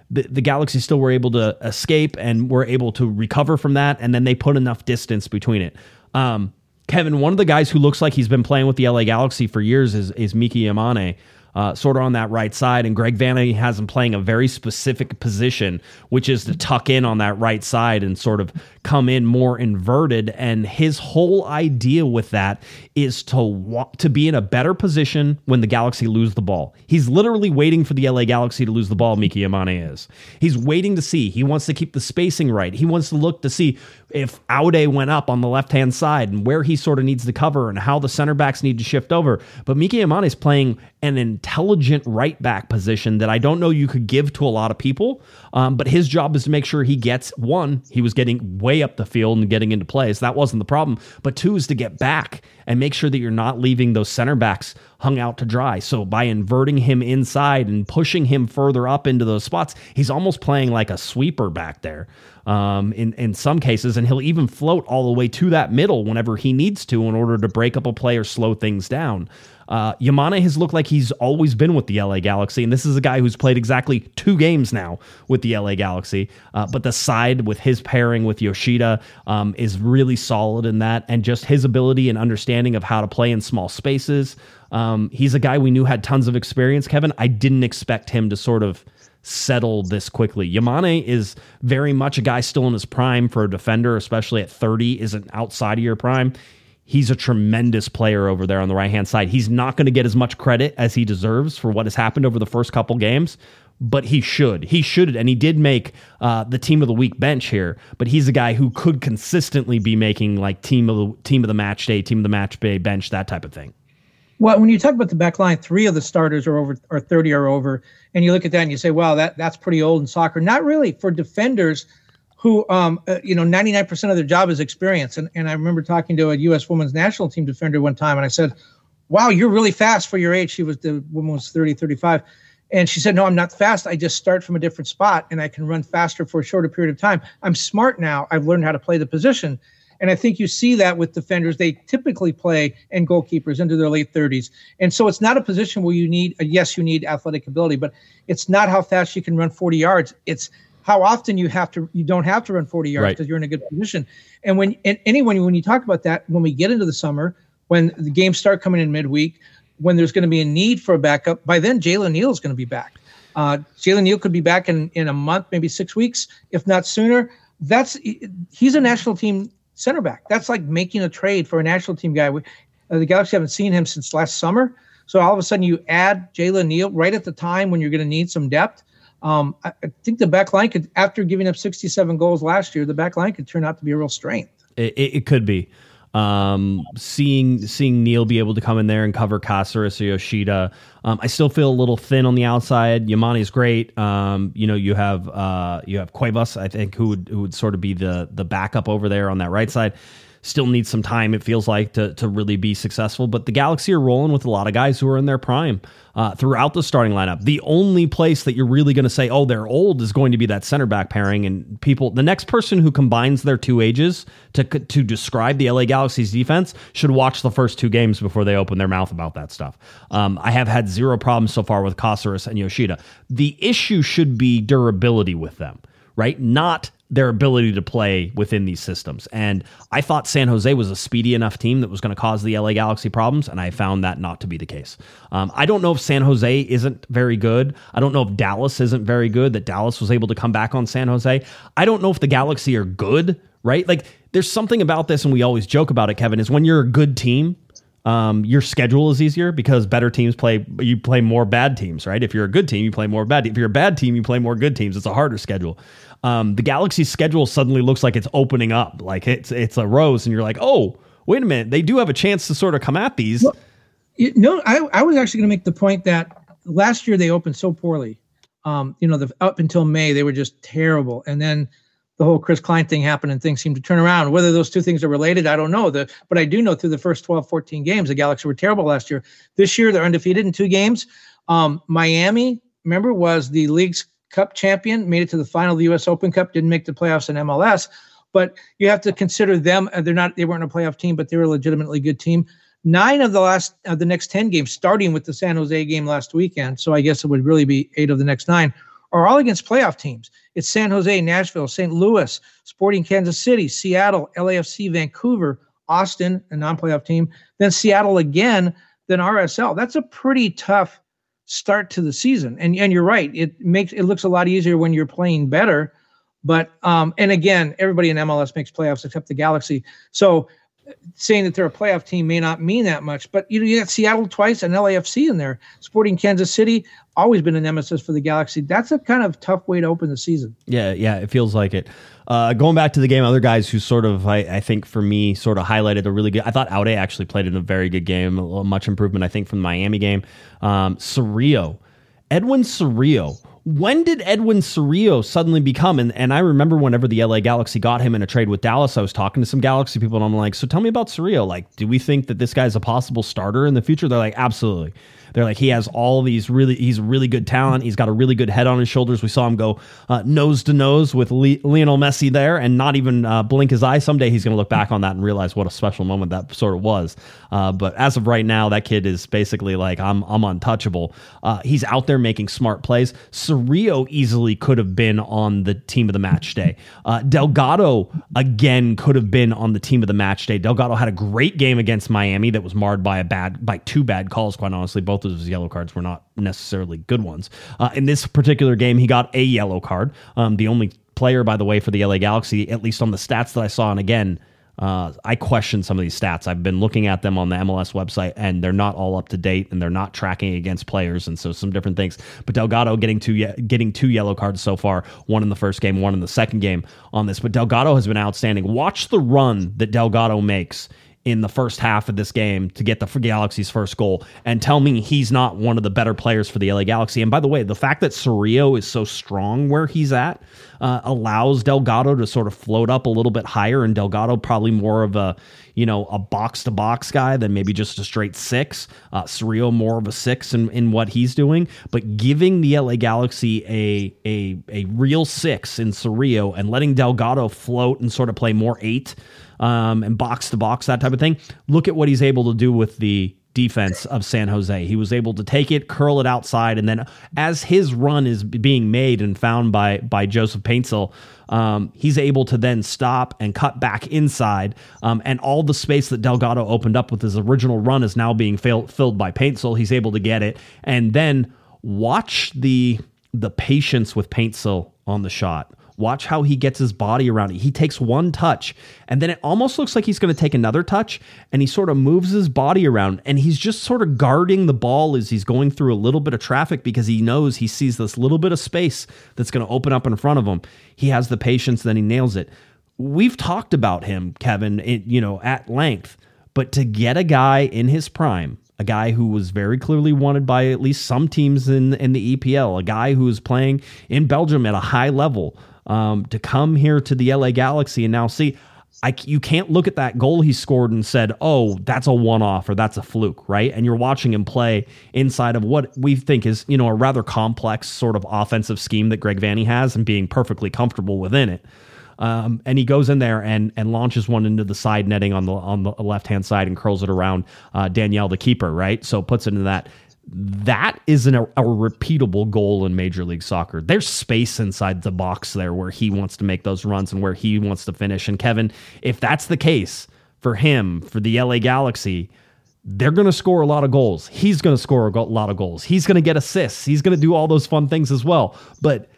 [SPEAKER 4] the, the Galaxy still were able to escape and were able to recover from that, and then they put enough distance between it. Um, Kevin, one of the guys who looks like he's been playing with the L A Galaxy for years is, is Miki Yamane. Uh, sort of on that right side, and Greg Vanney has him playing a very specific position, which is to tuck in on that right side and sort of come in more inverted. And his whole idea with that is to wa- to be in a better position when the Galaxy lose the ball. He's literally waiting for the L A Galaxy to lose the ball, Miki Yamane is. He's waiting to see. He wants to keep the spacing right. He wants to look to see if Aude went up on the left-hand side and where he sort of needs to cover and how the center backs need to shift over. But Miki Yamane is playing an intelligent right back position that I don't know you could give to a lot of people. Um, but his job is to make sure he gets, one, he was getting way up the field and getting into plays. That wasn't the problem. But two is to get back and make sure that you're not leaving those center backs hung out to dry. So by inverting him inside and pushing him further up into those spots, he's almost playing like a sweeper back there um, in, in some cases. And he'll even float all the way to that middle whenever he needs to in order to break up a play or slow things down. Uh, Yamane has looked like he's always been with the L A Galaxy, and this is a guy who's played exactly two games now with the L A Galaxy. Uh, but the side with his pairing with Yoshida um, is really solid in that, and just his ability and understanding of how to play in small spaces. Um, he's a guy we knew had tons of experience, Kevin. I didn't expect him to sort of settle this quickly. Yamane is very much a guy still in his prime for a defender, especially at thirty, isn't outside of your prime. He's a tremendous player over there on the right-hand side. He's not going to get as much credit as he deserves for what has happened over the first couple games, but he should. He should, and he did make uh, the team of the week bench here, but he's a guy who could consistently be making like team of the team of the match day, team of the match day bench, that type of thing.
[SPEAKER 5] Well, when you talk about the back line, three of the starters are over, or thirty are over, and you look at that and you say, wow, that that's pretty old in soccer. Not really for defenders who, um, uh, you know, ninety-nine percent of their job is experience. And, and I remember talking to a U S women's national team defender one time, and I said, wow, you're really fast for your age. She was, the woman was thirty, thirty-five. And she said, no, I'm not fast. I just start from a different spot, and I can run faster for a shorter period of time. I'm smart now. I've learned how to play the position. And I think you see that with defenders. They typically play, and goalkeepers into their late thirties. And so it's not a position where you need, uh, yes, you need athletic ability, but it's not how fast you can run forty yards. It's how often you have to, you don't have to run forty yards because right. you're in a good position. And when, and anyone, when you talk about that, when we get into the summer, when the games start coming in midweek, when there's going to be a need for a backup, by then Jalen Neal is going to be back. Uh, Jalen Neal could be back in, in a month, maybe six weeks, if not sooner. That's, he's a national team center back. That's like making a trade for a national team guy. We, uh, the Galaxy haven't seen him since last summer. So all of a sudden you add Jalen Neal right at the time when you're going to need some depth. Um, I, I think the back line could, after giving up sixty-seven goals last year, the back line could turn out to be a real strength.
[SPEAKER 4] It, it could be. Um, seeing seeing Neal be able to come in there and cover Cáceres or Yoshida. Um, I still feel a little thin on the outside. Yamane is great. Um, you know, you have uh, you have Cuevas, I think, who would who would sort of be the the backup over there on that right side. Still needs some time, it feels like, to to really be successful. But the Galaxy are rolling with a lot of guys who are in their prime uh, throughout the starting lineup. The only place that you're really going to say, oh, they're old, is going to be that center back pairing. And people, the next person who combines their two ages to to describe the L A Galaxy's defense should watch the first two games before they open their mouth about that stuff. Um, I have had zero problems so far with Cáceres and Yoshida. The issue should be durability with them, right? Not their ability to play within these systems. And I thought San Jose was a speedy enough team that was going to cause the L A Galaxy problems, and I found that not to be the case. Um, I don't know if San Jose isn't very good. I don't know if Dallas isn't very good, that Dallas was able to come back on San Jose. I don't know if the Galaxy are good, right? Like, there's something about this, and we always joke about it, Kevin, is when you're a good team, Um, your schedule is easier because better teams play, you play more bad teams, right? If you're a good team, you play more bad teams. If you're a bad team, you play more good teams. It's a harder schedule. Um, the Galaxy's schedule suddenly looks like it's opening up, like it's it's a rose, and you're like, oh, wait a minute, they do have a chance to sort of come at these.
[SPEAKER 5] Well, you no, know, I, I was actually going to make the point that last year they opened so poorly. Um, you know, the, up until May, they were just terrible. And then the whole Chris Klein thing happened and things seemed to turn around. Whether those two things are related, I don't know. The, but I do know through the first twelve, fourteen games, the Galaxy were terrible last year. This year, they're undefeated in two games. Um, Miami, remember, was the league's Cup champion, made it to the final of the U S Open Cup, didn't make the playoffs in M L S. But you have to consider them. They're not. They weren't a playoff team, but they were a legitimately good team. Nine of the last, of the next ten games, starting with the San Jose game last weekend, so I guess it would really be eight of the next nine, are all against playoff teams. It's San Jose, Nashville, Saint Louis, Sporting Kansas City, Seattle, L A F C, Vancouver, Austin, a non-playoff team, then Seattle again, then R S L. That's a pretty tough start to the season. And and you're right. It makes it looks a lot easier when you're playing better. But um, and again, everybody in M L S makes playoffs except the Galaxy. So saying that they're a playoff team may not mean that much. But you know, you got Seattle twice and L A F C in there. Sporting Kansas City, always been a nemesis for the Galaxy. That's a kind of tough way to open the season.
[SPEAKER 4] Yeah, yeah, it feels like it. Uh, going back to the game, other guys who sort of, I, I think for me, sort of highlighted a really good, I thought Aude actually played in a very good game, a much improvement, I think, from the Miami game. Um, Cerrillo, Edwin Cerrillo. When did Edwin Cerrillo suddenly become, and, and I remember whenever the L A Galaxy got him in a trade with Dallas, I was talking to some Galaxy people, and I'm like, so tell me about Cerrillo. Like, do we think that this guy's a possible starter in the future? They're like, absolutely. They're like, he has all these really, he's really good talent. He's got a really good head on his shoulders. We saw him go uh, nose to nose with Le- Lionel Messi there and not even uh, blink his eye. Someday he's going to look back on that and realize what a special moment that sort of was. Uh, but as of right now, that kid is basically like, I'm I'm untouchable. Uh, he's out there making smart plays. Cerrillo easily could have been on the team of the match day. Uh, Delgado, again, could have been on the team of the match day. Delgado had a great game against Miami that was marred by a bad, by two bad calls, quite honestly. Both of his yellow cards were not necessarily good ones. Uh, in this particular game, he got a yellow card. Um, the only player, by the way, for the L A Galaxy, at least on the stats that I saw, and again, uh, I question some of these stats. I've been looking at them on the M L S website, and they're not all up to date, and they're not tracking against players, and so some different things. But Delgado getting two ye- getting two yellow cards so far, one in the first game, one in the second game on this. But Delgado has been outstanding. Watch the run that Delgado makes in the first half of this game to get the Galaxy's first goal, and tell me he's not one of the better players for the L A Galaxy. And by the way, the fact that Cerrillo is so strong where he's at uh, allows Delgado to sort of float up a little bit higher, and Delgado probably more of a, you know, a box-to-box guy than maybe just a straight six. Uh, Cerrillo more of a six in, in what he's doing, but giving the L A Galaxy a, a, a real six in Cerrillo and letting Delgado float and sort of play more eight, Um, and box to box, that type of thing. Look at what he's able to do with the defense of San Jose. He was able to take it, curl it outside, and then as his run is being made and found by by Joseph Paintsil, um, he's able to then stop and cut back inside, um, and all the space that Delgado opened up with his original run is now being fail- filled by Paintsil. He's able to get it, and then watch the the patience with Paintsil on the shot. Watch how he gets his body around it. He takes one touch, and then it almost looks like he's going to take another touch, and he sort of moves his body around, and he's just sort of guarding the ball as he's going through a little bit of traffic because he knows he sees this little bit of space that's going to open up in front of him. He has the patience, then he nails it. We've talked about him, Kevin, it, you know, at length, but to get a guy in his prime, a guy who was very clearly wanted by at least some teams in, in the E P L, a guy who is playing in Belgium at a high level, Um, to come here to the L A Galaxy and now see, I, you can't look at that goal he scored and said, oh, that's a one-off or that's a fluke, right? And you're watching him play inside of what we think is, you know, a rather complex sort of offensive scheme that Greg Vanney has and being perfectly comfortable within it. Um, and he goes in there and and launches one into the side netting on the on the left-hand side and curls it around uh, Danielle, the keeper, right? So puts it into that. That isn't a, a repeatable goal in Major League Soccer. There's space inside the box there where he wants to make those runs and where he wants to finish. And Kevin, if that's the case for him, for the L A Galaxy, they're going to score a lot of goals. He's going to score a go- lot of goals. He's going to get assists. He's going to do all those fun things as well. But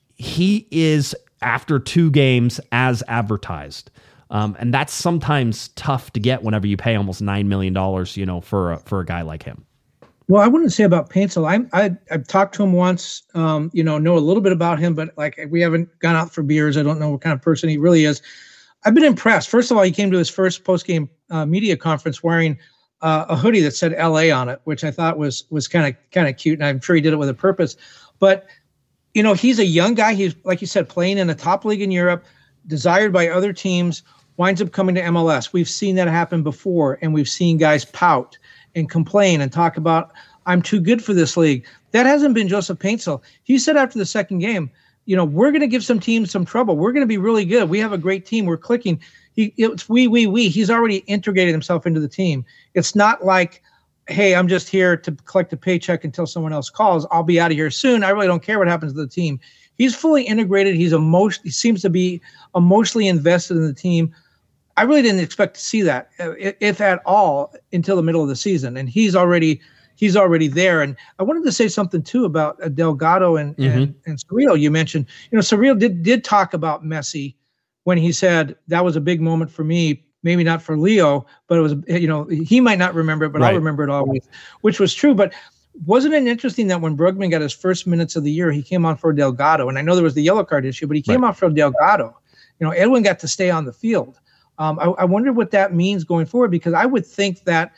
[SPEAKER 4] he is, after two games, as advertised. Um, and that's sometimes tough to get whenever you pay almost nine million dollars, you know, for a, for a guy like him.
[SPEAKER 5] Well, I wouldn't say about Paintsil. I, I, I've talked to him once, um, you know, know a little bit about him, but like we haven't gone out for beers. I don't know what kind of person he really is. I've been impressed. First of all, he came to his first post-game uh, media conference wearing uh, a hoodie that said L A on it, which I thought was was kind of kind of cute, and I'm sure he did it with a purpose. But, you know, he's a young guy. He's, like you said, playing in a top league in Europe, desired by other teams, winds up coming to M L S. We've seen that happen before, and we've seen guys pout and complain and talk about, I'm too good for this league. That hasn't been Joseph Paintsil. He said after the second game, you know, we're going to give some teams some trouble. We're going to be really good. We have a great team. We're clicking. He, it's we, we, we. He's already integrated himself into the team. It's not like hey, I'm just here to collect a paycheck until someone else calls. I'll be out of here soon. I really don't care what happens to the team. He's fully integrated. He's emo- He seems to be emotionally invested in the team. I really didn't expect to see that, if at all, until the middle of the season. And he's already he's already there. And I wanted to say something, too, about Delgado and, mm-hmm. and, and Cerrillo. You mentioned, you know, Cerrillo did, did talk about Messi when he said that was a big moment for me. Maybe not for Leo, but it was, you know, he might not remember it, but right. I'll remember it always, which was true. But wasn't it interesting that when Brugman got his first minutes of the year, he came on for Delgado? And I know there was the yellow card issue, but he came right. on for Delgado. You know, Edwin got to stay on the field. Um, I, I wonder what that means going forward, because I would think that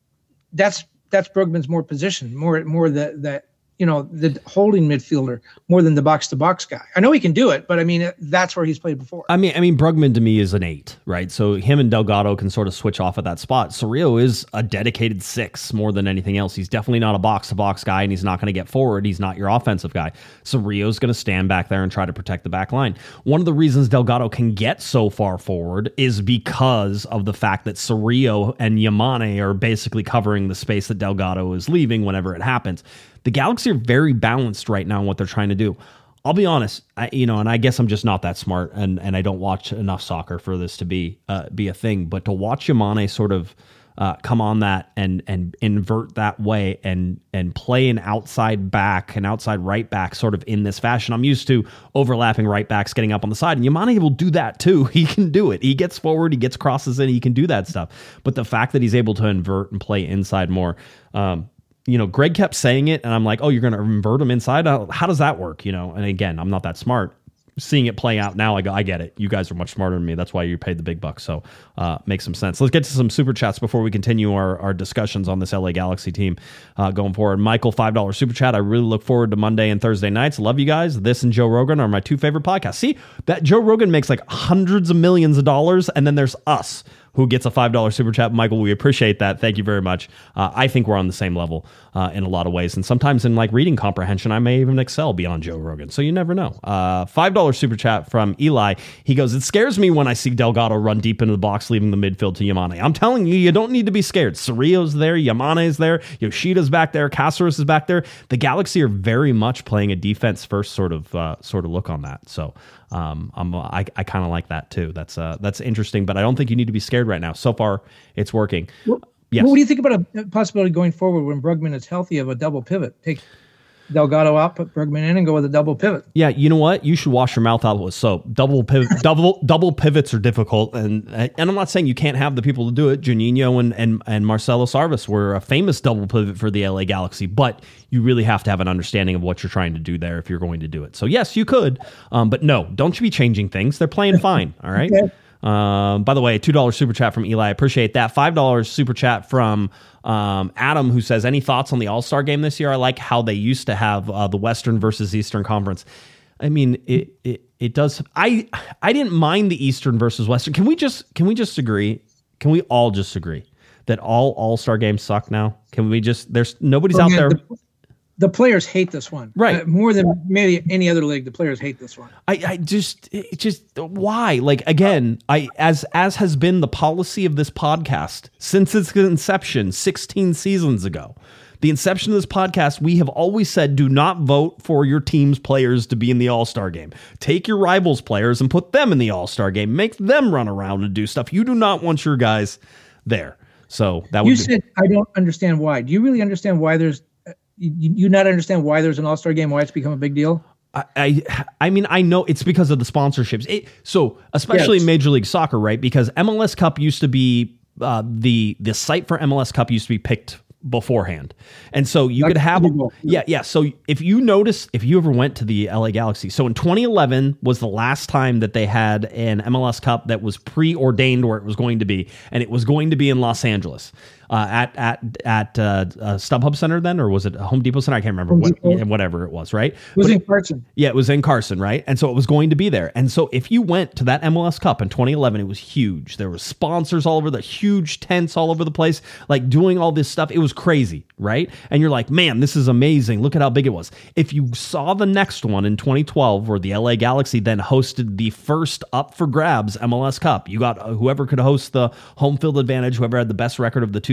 [SPEAKER 5] that's that's Brugman's more position, more more the the you know the holding midfielder more than the box to box guy. I know he can do it, but I mean that's where he's played before.
[SPEAKER 4] I mean, I mean Brugman to me is an eight, right? So him and Delgado can sort of switch off at that spot. Cerrillo is a dedicated six more than anything else. He's definitely not a box to box guy, and he's not going to get forward. He's not your offensive guy. Cerrillo's going to stand back there and try to protect the back line. One of the reasons Delgado can get so far forward is because of the fact that Cerrillo and Yamane are basically covering the space that Delgado is leaving whenever it happens. The Galaxy are very balanced right now in what they're trying to do. I'll be honest, I, you know, and I guess I'm just not that smart, and, and I don't watch enough soccer for this to be uh, be a thing. But to watch Yamane sort of uh, come on that and and invert that way and and play an outside back, an outside right back, sort of in this fashion. I'm used to overlapping right backs getting up on the side, and Yamane will do that too. He can do it. He gets forward, he gets crosses in, he can do that stuff. But the fact that he's able to invert and play inside more. Um, You know, Greg kept saying it, and I'm like, oh, you're going to invert him inside? How does that work? You know, and again, I'm not that smart. Seeing it play out now, I go, I get it. You guys are much smarter than me. That's why you paid the big bucks. So uh, makes some sense. Let's get to some super chats before we continue our, our discussions on this L A Galaxy team uh, going forward. Michael, five dollars super chat. I really look forward to Monday and Thursday nights. Love you guys. This and Joe Rogan are my two favorite podcasts. See, that Joe Rogan makes like hundreds of millions of dollars, and then there's us, who gets a five dollars super chat. Michael, we appreciate that. Thank you very much. Uh, I think we're on the same level uh, in a lot of ways. And sometimes in like reading comprehension, I may even excel beyond Joe Rogan. So you never know. Uh, five dollars super chat from Eli. He goes, it scares me when I see Delgado run deep into the box, leaving the midfield to Yamane. I'm telling you, you don't need to be scared. Cerrillo's there. Yamane's there. Yoshida's back there. Cáceres is back there. The Galaxy are very much playing a defense first sort of uh, sort of look on that. So Um, I'm, I, I kind of like that too. That's uh, that's interesting, but I don't think you need to be scared right now. So far, it's working.
[SPEAKER 5] Well,
[SPEAKER 4] yes.
[SPEAKER 5] What do you think about a possibility going forward when Brugman is healthy of a double pivot? Take Delgado out, put Brugman in, and go with a double pivot.
[SPEAKER 4] Yeah, you know what? You should wash your mouth out with soap. Double pivot, double double pivots are difficult, and and I'm not saying you can't have the people to do it. Juninho and and and Marcelo Sarvis were a famous double pivot for the L A Galaxy, but you really have to have an understanding of what you're trying to do there if you're going to do it. So yes, you could, um, but no, don't you be changing things. They're playing fine. All right. Okay. Um, by the way, two dollars super chat from Eli. I appreciate that. five dollars super chat from um, Adam, who says, any thoughts on the All-Star game this year? I like how they used to have uh, the Western versus Eastern Conference. I mean, it, it, it does. I, I didn't mind the Eastern versus Western. Can we just, can we just agree? Can we all just agree that all All-Star games suck now? Can we just, there's nobody's oh, out man, there.
[SPEAKER 5] The, the players hate this one,
[SPEAKER 4] right?
[SPEAKER 5] Uh, more than maybe any other league. The players hate this one.
[SPEAKER 4] I, I just, it just why? Like again, I as as has been the policy of this podcast since its inception, sixteen seasons ago. The inception of this podcast, we have always said, do not vote for your team's players to be in the All-Star game. Take your rivals' players and put them in the All-Star game. Make them run around and do stuff. You do not want your guys there. So that would
[SPEAKER 5] you
[SPEAKER 4] be-
[SPEAKER 5] said I don't understand why. Do you really understand why there's? You, you not understand why there's an All-Star game, why it's become a big deal?
[SPEAKER 4] I, I, I mean, I know it's because of the sponsorships. It, so especially
[SPEAKER 5] yes.
[SPEAKER 4] Major League Soccer, right? Because M L S Cup used to be uh, the the site for M L S Cup used to be picked beforehand, and so you
[SPEAKER 5] That's
[SPEAKER 4] could have
[SPEAKER 5] cool.
[SPEAKER 4] yeah yeah. So if you notice, if you ever went to the L A Galaxy, so in twenty eleven was the last time that they had an M L S Cup that was preordained where it was going to be, and it was going to be in Los Angeles. Uh, at at at uh, uh, StubHub Center then, or was it Home Depot Center? I can't remember what, whatever it was. Right?
[SPEAKER 5] It was
[SPEAKER 4] but
[SPEAKER 5] in Carson.
[SPEAKER 4] It, yeah, it was in Carson, right? And so it was going to be there. And so if you went to that M L S Cup in twenty eleven, it was huge. There were sponsors all over, the huge tents all over the place, like doing all this stuff. It was crazy, right? And you're like, man, this is amazing. Look at how big it was. If you saw the next one in twenty twelve, where the L A Galaxy then hosted the first up for grabs M L S Cup, you got uh, whoever could host the home field advantage, whoever had the best record of the two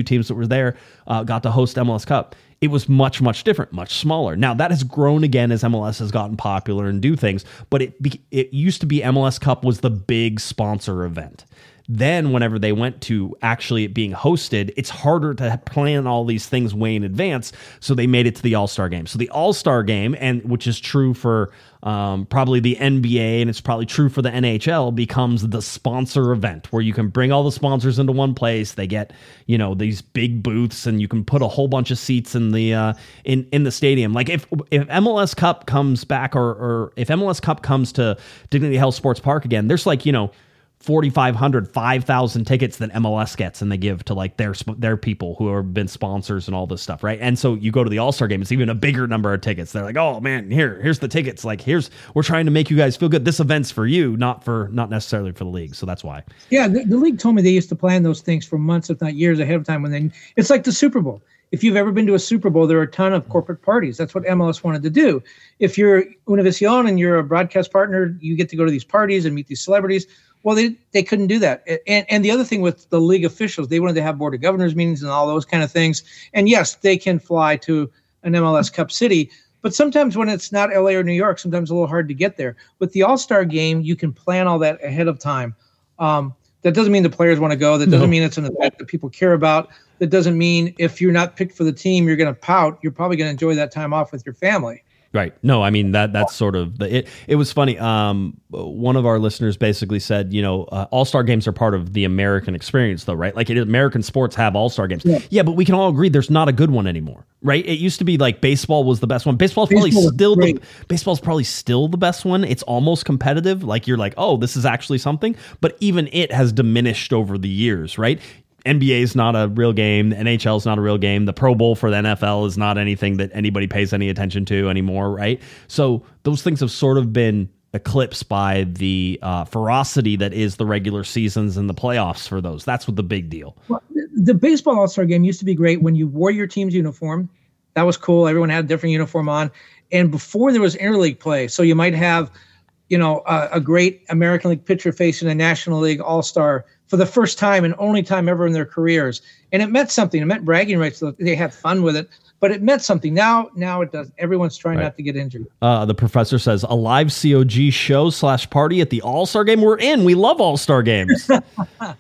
[SPEAKER 4] teams that were there uh, got to host M L S Cup. It was much, much different, much smaller. Now, that has grown again as M L S has gotten popular and do things, but it it used to be M L S Cup was the big sponsor event. Then whenever they went to actually it being hosted, it's harder to plan all these things way in advance. So they made it to the All-Star Game. So the All-Star Game, and which is true for um, probably the N B A, and it's probably true for the N H L, becomes the sponsor event where you can bring all the sponsors into one place. They get, you know, these big booths, and you can put a whole bunch of seats in the uh, in in the stadium. Like if if M L S Cup comes back, or or if M L S Cup comes to Dignity Health Sports Park again, there's like, you know, forty-five hundred, five thousand tickets that M L S gets, and they give to like their their people who have been sponsors and all this stuff, right? And so you go to the All-Star Game, it's even a bigger number of tickets. They're like, oh man, here, here's the tickets. Like, here's, we're trying to make you guys feel good. This event's for you, not for, not necessarily for the league. So that's why.
[SPEAKER 5] Yeah, the, the league told me they used to plan those things for months, if not years ahead of time. When they, it's like the Super Bowl. If you've ever been to a Super Bowl, there are a ton of corporate parties. That's what M L S wanted to do. If you're Univision and you're a broadcast partner, you get to go to these parties and meet these celebrities. Well, they, they couldn't do that. And and the other thing with the league officials, they wanted to have board of governors meetings and all those kind of things. And yes, they can fly to an M L S Cup city, but sometimes when it's not L A or New York, sometimes it's a little hard to get there. With the All-Star Game, you can plan all that ahead of time. Um, that doesn't mean the players want to go. That doesn't no. mean it's an event that people care about. That doesn't mean if you're not picked for the team, you're going to pout. You're probably going to enjoy that time off with your family.
[SPEAKER 4] Right. No, I mean, that that's sort of the, it. It was funny. Um, one of our listeners basically said, you know, uh, all-star games are part of the American experience, though, right? Like it, American sports have all-star games. Yeah. yeah, but we can all agree there's not a good one anymore, right? It used to be like baseball was the best one. Baseball's probably Baseball still the, baseball's probably still the best one. It's almost competitive. Like you're like, oh, this is actually something. But even it has diminished over the years, right? N B A is not a real game. The N H L is not a real game. The Pro Bowl for the N F L is not anything that anybody pays any attention to anymore, right? So those things have sort of been eclipsed by the uh, ferocity that is the regular seasons and the playoffs for those. That's what the big deal.
[SPEAKER 5] Well, the baseball All-Star Game used to be great when you wore your team's uniform. That was cool. Everyone had a different uniform on. And before there was interleague play, so you might have, you know, a, a great American League pitcher facing a National League All-Star for the first time and only time ever in their careers. And it meant something. It meant bragging rights. So they had fun with it, but it meant something. Now, now it does. Everyone's trying right. not to get injured.
[SPEAKER 4] Uh, the professor says a live C O G show slash party at the All-Star Game. We're in. We love All-Star games. uh,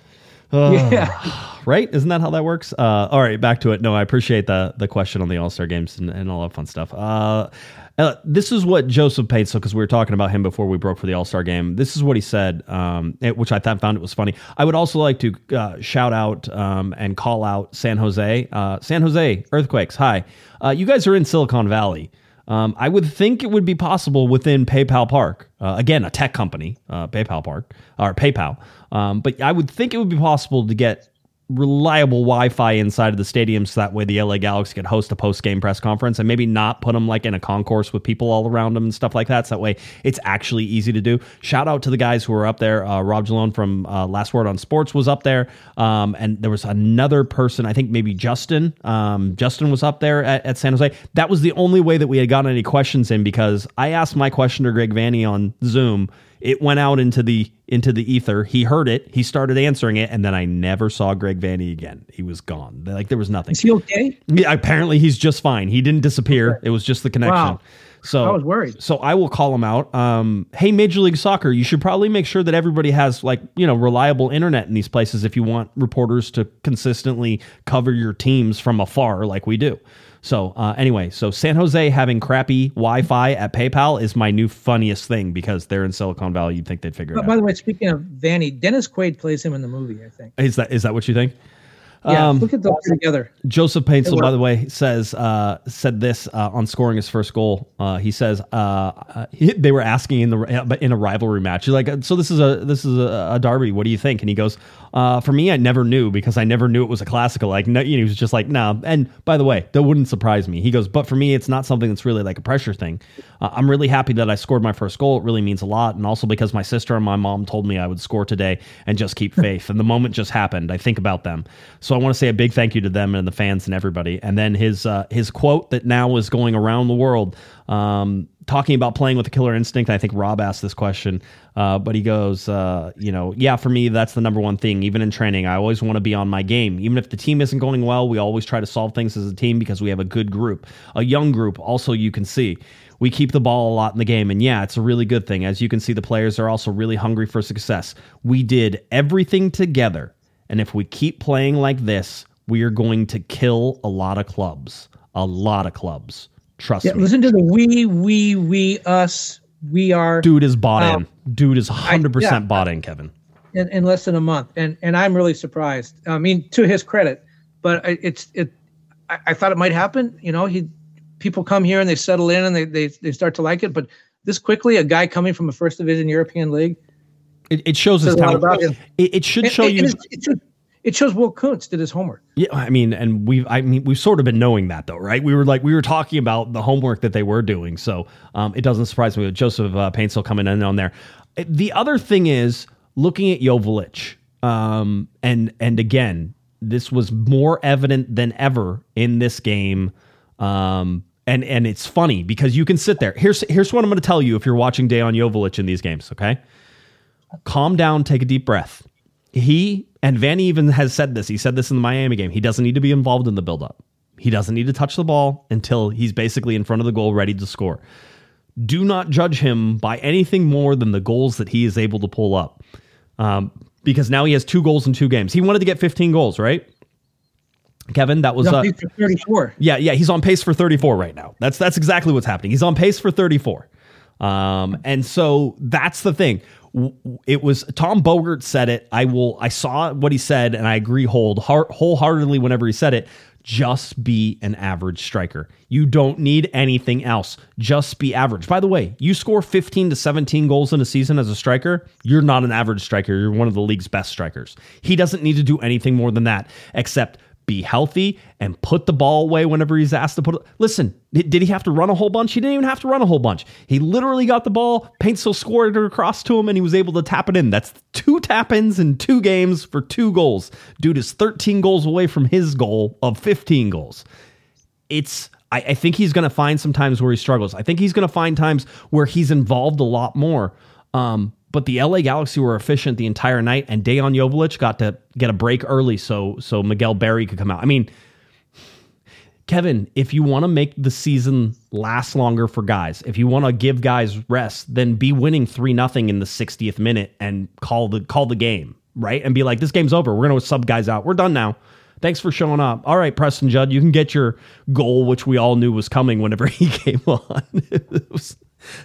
[SPEAKER 5] yeah.
[SPEAKER 4] Right? Isn't that how that works? Uh, all right, back to it. No, I appreciate the the question on the All-Star games and, and all that fun stuff. Uh, Uh, this is what Joseph Patel, because we were talking about him before we broke for the All-Star game. This is what he said, um, it, which I thought found it was funny. I would also like to uh, shout out um, and call out San Jose. Uh, San Jose Earthquakes, hi. Uh, you guys are in Silicon Valley. Um, I would think it would be possible within PayPal Park. Uh, again, a tech company, uh, PayPal Park, or PayPal. Um, but I would think it would be possible to get reliable Wi-Fi inside of the stadium, so that way the L A Galaxy could host a post-game press conference and maybe not put them like in a concourse with people all around them and stuff like that. So that way it's actually easy to do. Shout out to the guys who were up there. Uh, Rob Jalone from uh, Last Word on Sports was up there. Um, and there was another person, I think maybe Justin. Um, Justin was up there at, at San Jose. That was the only way that we had gotten any questions in, because I asked my question to Greg Vanny on Zoom. It went out into the into the ether. He heard it. He started answering it, and then I never saw Greg Vanny again. He was gone. Like there was nothing.
[SPEAKER 5] Is he okay?
[SPEAKER 4] Yeah, apparently he's just fine. He didn't disappear. Okay. It was just the connection.
[SPEAKER 5] Wow.
[SPEAKER 4] So
[SPEAKER 5] I was worried.
[SPEAKER 4] So I will call him out. Um, hey, Major League Soccer, you should probably make sure that everybody has like you know reliable internet in these places if you want reporters to consistently cover your teams from afar, like we do. So uh, anyway, so San Jose having crappy Wi-Fi at PayPal is my new funniest thing, because they're in Silicon Valley. You'd think they'd figure
[SPEAKER 5] but,
[SPEAKER 4] it out.
[SPEAKER 5] By the way, speaking of Vanny, Dennis Quaid plays him in the movie, I think.
[SPEAKER 4] Is that is that what you think?
[SPEAKER 5] Yeah,
[SPEAKER 4] um,
[SPEAKER 5] look at those together.
[SPEAKER 4] Joseph Paintsel, by the way, says uh, said this uh, on scoring his first goal. Uh, he says uh, he, they were asking in the in a rivalry match. He's like, so this is a this is a, a derby. What do you think? And he goes, uh, for me, I never knew, because I never knew it was a classical. Like, no, you know, he was just like, no. Nah. And by the way, that wouldn't surprise me. He goes, but for me, it's not something that's really like a pressure thing. Uh, I'm really happy that I scored my first goal. It really means a lot, and also because my sister and my mom told me I would score today and just keep faith. And the moment just happened. I think about them. So So I want to say a big thank you to them and the fans and everybody. And then his uh, his quote that now is going around the world, um, talking about playing with a killer instinct. I think Rob asked this question, uh, but he goes, uh, you know, yeah, for me, that's the number one thing. Even in training, I always want to be on my game. Even if the team isn't going well, we always try to solve things as a team because we have a good group, a young group. Also, you can see we keep the ball a lot in the game. And yeah, it's a really good thing. As you can see, the players are also really hungry for success. We did everything together. And if we keep playing like this, we are going to kill a lot of clubs, a lot of clubs. Trust
[SPEAKER 5] yeah,
[SPEAKER 4] me.
[SPEAKER 5] Listen to the we, we, we, us, we are.
[SPEAKER 4] Dude is bought
[SPEAKER 5] um,
[SPEAKER 4] in. Dude is one hundred percent
[SPEAKER 5] I, yeah,
[SPEAKER 4] bought in, Kevin.
[SPEAKER 5] In, in less than a month. And and I'm really surprised. I mean, to his credit, but it's it. I, I thought it might happen. You know, he people come here and they settle in and they, they, they start to like it. But this quickly, a guy coming from a first division European league.
[SPEAKER 4] It, it shows his talent. It, it should
[SPEAKER 5] and,
[SPEAKER 4] show
[SPEAKER 5] and,
[SPEAKER 4] you.
[SPEAKER 5] And it, should, it shows Will Kuntz did his homework.
[SPEAKER 4] Yeah, I mean, and we've, I mean, we've sort of been knowing that though, right? We were like, we were talking about the homework that they were doing, so um, it doesn't surprise me with Joseph uh, Paintsill coming in on there. The other thing is looking at Joveljic, um, and and again, this was more evident than ever in this game, um, and and it's funny because you can sit there. Here's here's what I'm going to tell you if you're watching Dejan Joveljic in these games. Okay, calm down, take a deep breath. He and Vanny even has said this. He said this in the Miami game. He doesn't need to be involved in the buildup. He doesn't need to touch the ball until he's basically in front of the goal, ready to score. Do not judge him by anything more than the goals that he is able to pull up, um, because now he has two goals in two games. He wanted to get fifteen goals, right? Kevin, that was
[SPEAKER 5] he's on
[SPEAKER 4] uh,
[SPEAKER 5] pace for thirty-four.
[SPEAKER 4] Yeah, yeah, he's on pace for thirty-four right now. That's that's exactly what's happening. He's on pace for thirty-four, um, and so that's the thing. It was Tom Bogert said it. I will. I saw what he said, and I agree whole, wholeheartedly whenever he said it. Just be an average striker. You don't need anything else. Just be average. By the way, you score fifteen to seventeen goals in a season as a striker, you're not an average striker. You're one of the league's best strikers. He doesn't need to do anything more than that, except be healthy and put the ball away whenever he's asked to put it. Listen, did he have to run a whole bunch? He didn't even have to run a whole bunch. He literally got the ball, Paintsill scored it across to him, and he was able to tap it in. That's two tap-ins in two games for two goals. Dude is thirteen goals away from his goal of fifteen goals. It's, I, I think he's going to find some times where he struggles. I think he's going to find times where he's involved a lot more. Um, But the L A Galaxy were efficient the entire night, and Dejan Joveljic got to get a break early so so Miguel Berry could come out. I mean, Kevin, if you want to make the season last longer for guys, if you want to give guys rest, then be winning three nothing in the sixtieth minute and call the call the game, right? And be like, this game's over. We're going to sub guys out. We're done now. Thanks for showing up. All right, Preston Judd, you can get your goal, which we all knew was coming whenever he came on. It was...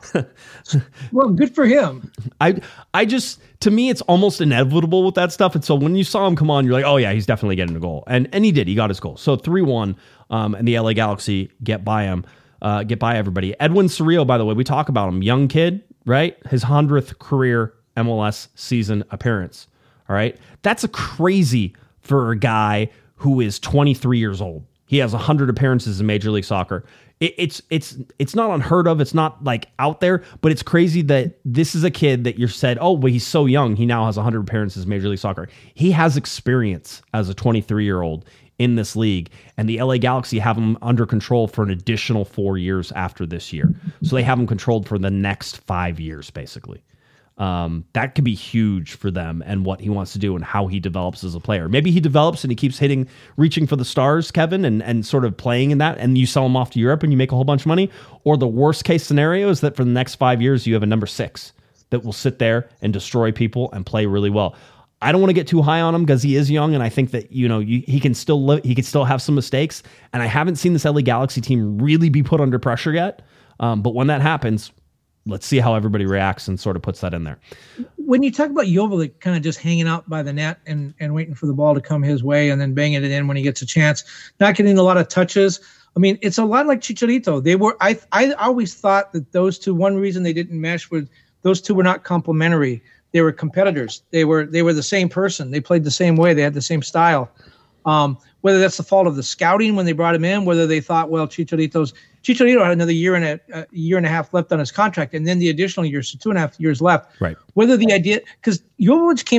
[SPEAKER 5] Well, good for him.
[SPEAKER 4] I I just, to me, it's almost inevitable with that stuff. And so when you saw him come on, you're like, oh yeah, he's definitely getting a goal. And and he did. He got his goal. So three one, um, and the L A Galaxy get by him, uh, get by everybody. Edwin Cerrillo, by the way, we talk about him. Young kid, right? His hundredth career M L S season appearance. All right. That's a crazy for a guy who is twenty-three years old. He has one hundred appearances in Major League Soccer. It, it's it's it's not unheard of. It's not like out there, but it's crazy that this is a kid that you're said, oh, but he's so young. He now has one hundred appearances in Major League Soccer. He has experience as a twenty-three-year-old in this league, and the L A Galaxy have him under control for an additional four years after this year. So they have him controlled for the next five years, basically. Um, that could be huge for them and what he wants to do and how he develops as a player. Maybe he develops and he keeps hitting, reaching for the stars, Kevin, and, and sort of playing in that, and you sell him off to Europe and you make a whole bunch of money. Or the worst case scenario is that for the next five years, you have a number six that will sit there and destroy people and play really well. I don't want to get too high on him because he is young, and I think that, you know, you, he can still li- he can still have some mistakes. And I haven't seen this L A Galaxy team really be put under pressure yet. Um, but when that happens, let's see how everybody reacts and sort of puts that in there.
[SPEAKER 5] When you talk about Joveljic kind of just hanging out by the net and, and waiting for the ball to come his way and then banging it in when he gets a chance, not getting a lot of touches. I mean, it's a lot like Chicharito. They were, I, I always thought that those two, one reason they didn't mesh was those two were not complementary. They were competitors. They were, they were the same person. They played the same way. They had the same style. Um, whether that's the fault of the scouting when they brought him in, whether they thought, well, Chicharito's Chicharito had another year and a, a year and a half left on his contract, and then the additional years, so two and a half years left.
[SPEAKER 4] Right.
[SPEAKER 5] Whether the idea, because Joveljic came in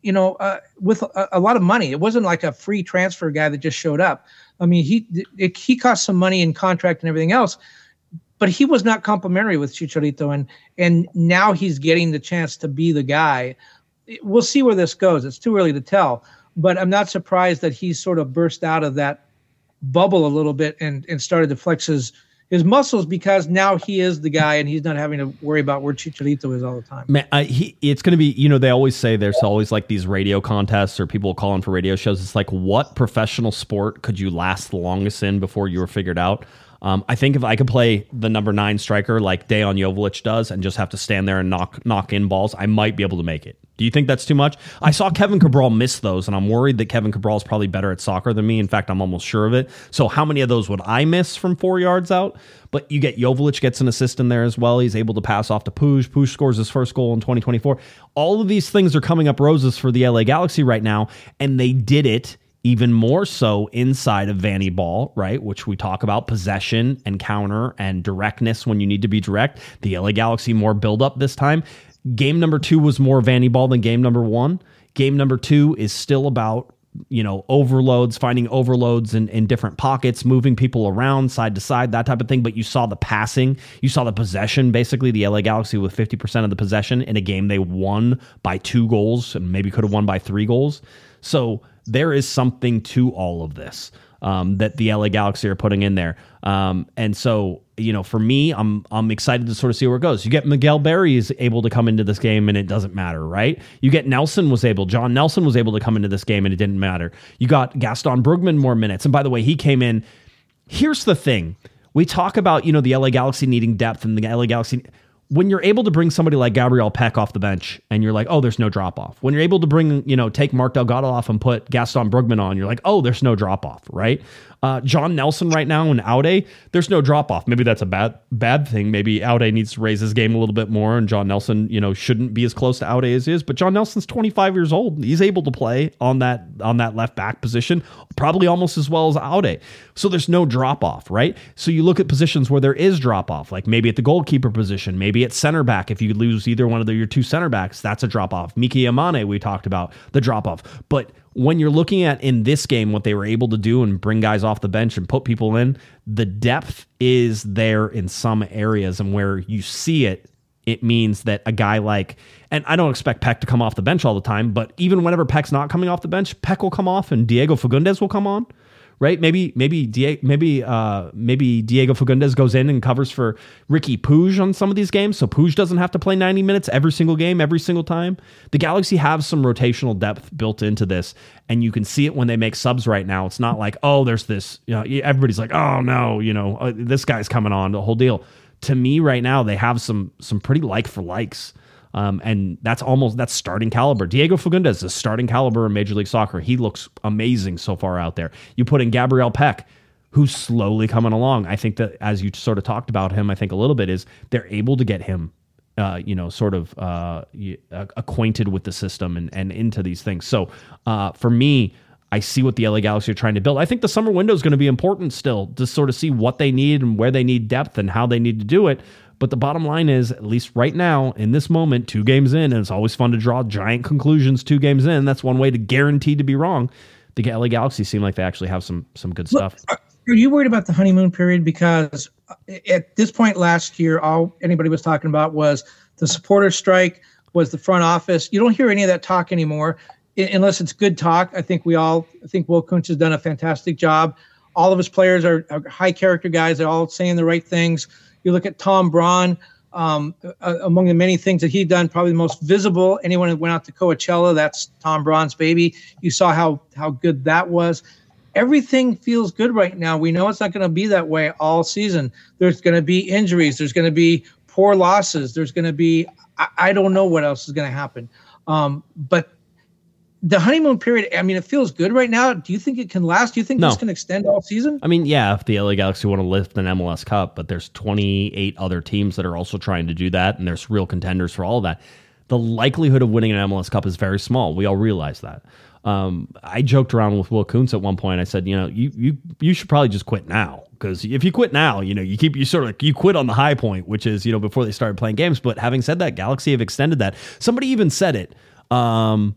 [SPEAKER 5] you know, uh, with a, a lot of money. It wasn't like a free transfer guy that just showed up. I mean, he it, he cost some money in contract and everything else, but he was not complimentary with Chicharito, and and now he's getting the chance to be the guy. We'll see where this goes. It's too early to tell, but I'm not surprised that he's sort of burst out of that bubble a little bit and, and started to flex his, his muscles, because now he is the guy and he's not having to worry about where Chicharito is all the time.
[SPEAKER 4] Man, I, he, it's going to be, you know, they always say there's always like these radio contests or people calling for radio shows. It's like, what professional sport could you last the longest in before you were figured out? Um, I think if I could play the number nine striker like Dejan Joveljic does and just have to stand there and knock knock in balls, I might be able to make it. Do you think that's too much? I saw Kevin Cabral miss those, and I'm worried that Kevin Cabral is probably better at soccer than me. In fact, I'm almost sure of it. So how many of those would I miss from four yards out? But you get Joveljic gets an assist in there as well. He's able to pass off to Puig. Puig scores his first goal in twenty twenty-four. All of these things are coming up roses for the L A Galaxy right now, and they did it even more so inside of Vanny Ball, right? Which we talk about possession and counter and directness when you need to be direct. The L A Galaxy more build up this time. Game number two was more Vanny Ball than game number one. Game number two is still about, you know, overloads, finding overloads in, in different pockets, moving people around side to side, that type of thing. But you saw the passing, you saw the possession, basically the L A Galaxy with fifty percent of the possession in a game they won by two goals and maybe could have won by three goals. So there is something to all of this um, that the L A Galaxy are putting in there. Um, and so, you know, for me, I'm I'm excited to sort of see where it goes. You get Miguel Berry is able to come into this game and it doesn't matter, right? You get Nelson was able, John Nelson was able to come into this game and it didn't matter. You got Gaston Brugman more minutes. And by the way, he came in. Here's the thing. We talk about, you know, the L A Galaxy needing depth and the L A Galaxy. When you're able to bring somebody like Gabriel Peck off the bench and you're like, oh, there's no drop off. When you're able to bring, you know, take Mark Delgado off and put Gaston Brugman on, you're like, oh, there's no drop off, right? Uh, John Nelson right now and Aude, there's no drop off. Maybe that's a bad bad thing. Maybe Aude needs to raise his game a little bit more, and John Nelson, you know, shouldn't be as close to Aude as he is. But John Nelson's twenty-five years old. He's able to play on that on that left back position, probably almost as well as Aude. So there's no drop off, right? So you look at positions where there is drop off, like maybe at the goalkeeper position, maybe at center back. If you lose either one of the, your two center backs, that's a drop off. Miki Amane, we talked about the drop off, but when you're looking at in this game what they were able to do and bring guys off the bench and put people in, the depth is there in some areas, and where you see it, it means that a guy like, and I don't expect Peck to come off the bench all the time, but even whenever Peck's not coming off the bench, Peck will come off and Diego Fagundes will come on. Right? Maybe maybe Diego, maybe uh, maybe Diego Fagundes goes in and covers for Ricky Puig on some of these games, so Puig doesn't have to play ninety minutes every single game, every single time. The Galaxy have some rotational depth built into this, and you can see it when they make subs right now. It's not like, oh, there's this, you know, everybody's like, oh no, you know, uh, this guy's coming on, the whole deal. To me, right now, they have some some pretty like for likes. Um, and that's almost, that's starting caliber. Diego Fagundes is starting caliber in Major League Soccer. He looks amazing so far out there. You put in Gabriel Peck, who's slowly coming along. I think that, as you sort of talked about him, I think a little bit, is they're able to get him, uh, you know, sort of uh, acquainted with the system and, and into these things. So uh, for me, I see what the L A Galaxy are trying to build. I think the summer window is going to be important still to sort of see what they need and where they need depth and how they need to do it. But the bottom line is, at least right now, in this moment, two games in, and it's always fun to draw giant conclusions two games in. That's one way to guarantee to be wrong. The L A Galaxy seem like they actually have some some good stuff.
[SPEAKER 5] Look, are you worried about the honeymoon period? Because at this point last year, all anybody was talking about was the supporter strike, was the front office. You don't hear any of that talk anymore, unless it's good talk. I think we all, I think Will Kuntz has done a fantastic job. All of his players are, are high character guys. They're all saying the right things. You look at Tom Braun, um, uh, among the many things that he'd done, probably the most visible. Anyone who went out to Coachella, that's Tom Braun's baby. You saw how how good that was. Everything feels good right now. We know it's not going to be that way all season. There's going to be injuries. There's going to be poor losses. There's going to be, I, I don't know what else is going to happen. Um, but the honeymoon period, I mean, it feels good right now. Do you think it can last? Do you think
[SPEAKER 4] no.
[SPEAKER 5] this can extend all season?
[SPEAKER 4] I mean, yeah, if the L A Galaxy want to lift an M L S Cup, but there's twenty-eight other teams that are also trying to do that, and there's real contenders for all of that. The likelihood of winning an M L S Cup is very small. We all realize that. Um, I joked around with Will Kuntz at one point. I said, you know, you you you should probably just quit now, because if you quit now, you know, you keep you sort of like, you quit on the high point, which is, you know, before they started playing games. But having said that, Galaxy have extended that. Somebody even said it. Um,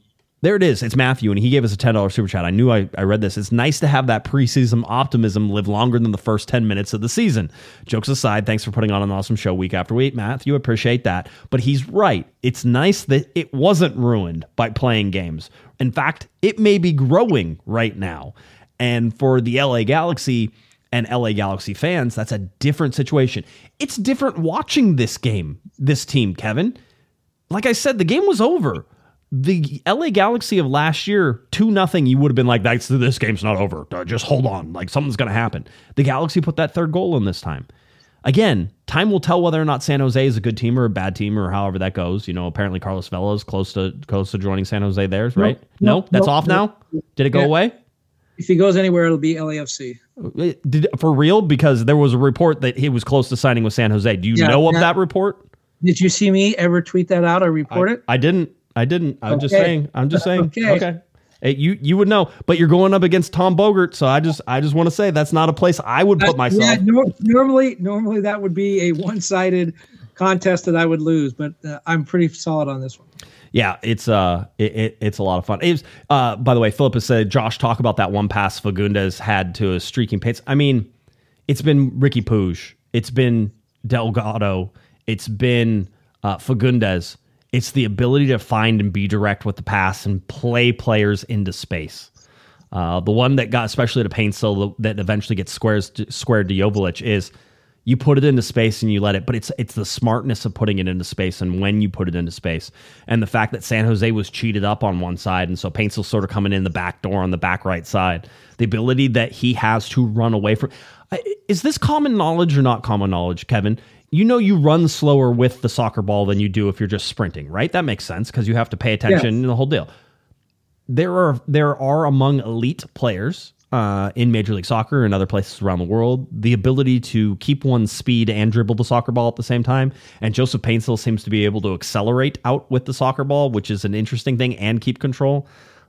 [SPEAKER 4] There it is. It's Matthew, and he gave us a ten dollars super chat. I knew I, I read this. It's nice to have that preseason optimism live longer than the first ten minutes of the season. Jokes aside, thanks for putting on an awesome show week after week, Matthew. Appreciate that. But he's right. It's nice that it wasn't ruined by playing games. In fact, it may be growing right now. And for the L A Galaxy and L A Galaxy fans, that's a different situation. It's different watching this game, this team, Kevin. Like I said, the game was over. The L A Galaxy of last year, two nothing, you would have been like, That's, this game's not over. Just hold on. Like, something's going to happen. The Galaxy put that third goal in this time. Again, time will tell whether or not San Jose is a good team or a bad team or however that goes. You know, apparently Carlos Vela is close to close to joining San Jose theirs, right? No,
[SPEAKER 5] nope,
[SPEAKER 4] that's
[SPEAKER 5] nope,
[SPEAKER 4] off
[SPEAKER 5] nope.
[SPEAKER 4] now? Did it go
[SPEAKER 5] Yeah.
[SPEAKER 4] away?
[SPEAKER 5] If he goes anywhere, it'll be L A F C.
[SPEAKER 4] Did, for real? Because there was a report that he was close to signing with San Jose. Do you
[SPEAKER 5] Yeah,
[SPEAKER 4] know of
[SPEAKER 5] yeah.
[SPEAKER 4] that report?
[SPEAKER 5] Did you see me ever tweet that out or report
[SPEAKER 4] I,
[SPEAKER 5] it?
[SPEAKER 4] I didn't. I didn't. I'm just
[SPEAKER 5] Okay.
[SPEAKER 4] saying. I'm just saying.
[SPEAKER 5] Okay.
[SPEAKER 4] Okay. Hey, you you would know, but you're going up against Tom Bogert, so I just I just want to say that's not a place I would put myself.
[SPEAKER 5] Yeah, nor- normally, normally that would be a one-sided contest that I would lose, but uh, I'm pretty solid on this one.
[SPEAKER 4] Yeah, it's uh, it, it, it's a lot of fun. It was, uh, by the way, Philip has said, Josh, talk about that one pass Fagundes had to a streaking pace. I mean, it's been Ricky Puig, it's been Delgado, it's been uh, Fagundes. It's the ability to find and be direct with the pass and play players into space. Uh, the one that got especially to Paintsill that eventually gets squares to, squared to Joveljic is you put it into space and you let it, but it's it's the smartness of putting it into space and when you put it into space. And the fact that San Jose was cheated up on one side, and so Paintsill's sort of coming in the back door on the back right side. The ability that he has to run away from... Is this common knowledge or not common knowledge, Kevin? You know you run slower with the soccer ball than you do if you're just sprinting, right? That makes sense because you have to pay attention
[SPEAKER 5] Yes.
[SPEAKER 4] and the whole deal. There are there are among elite players uh, in Major League Soccer and other places around the world the ability to keep one's speed and dribble the soccer ball at the same time. And Joseph Paintsill seems to be able to accelerate out with the soccer ball, which is an interesting thing, and keep control.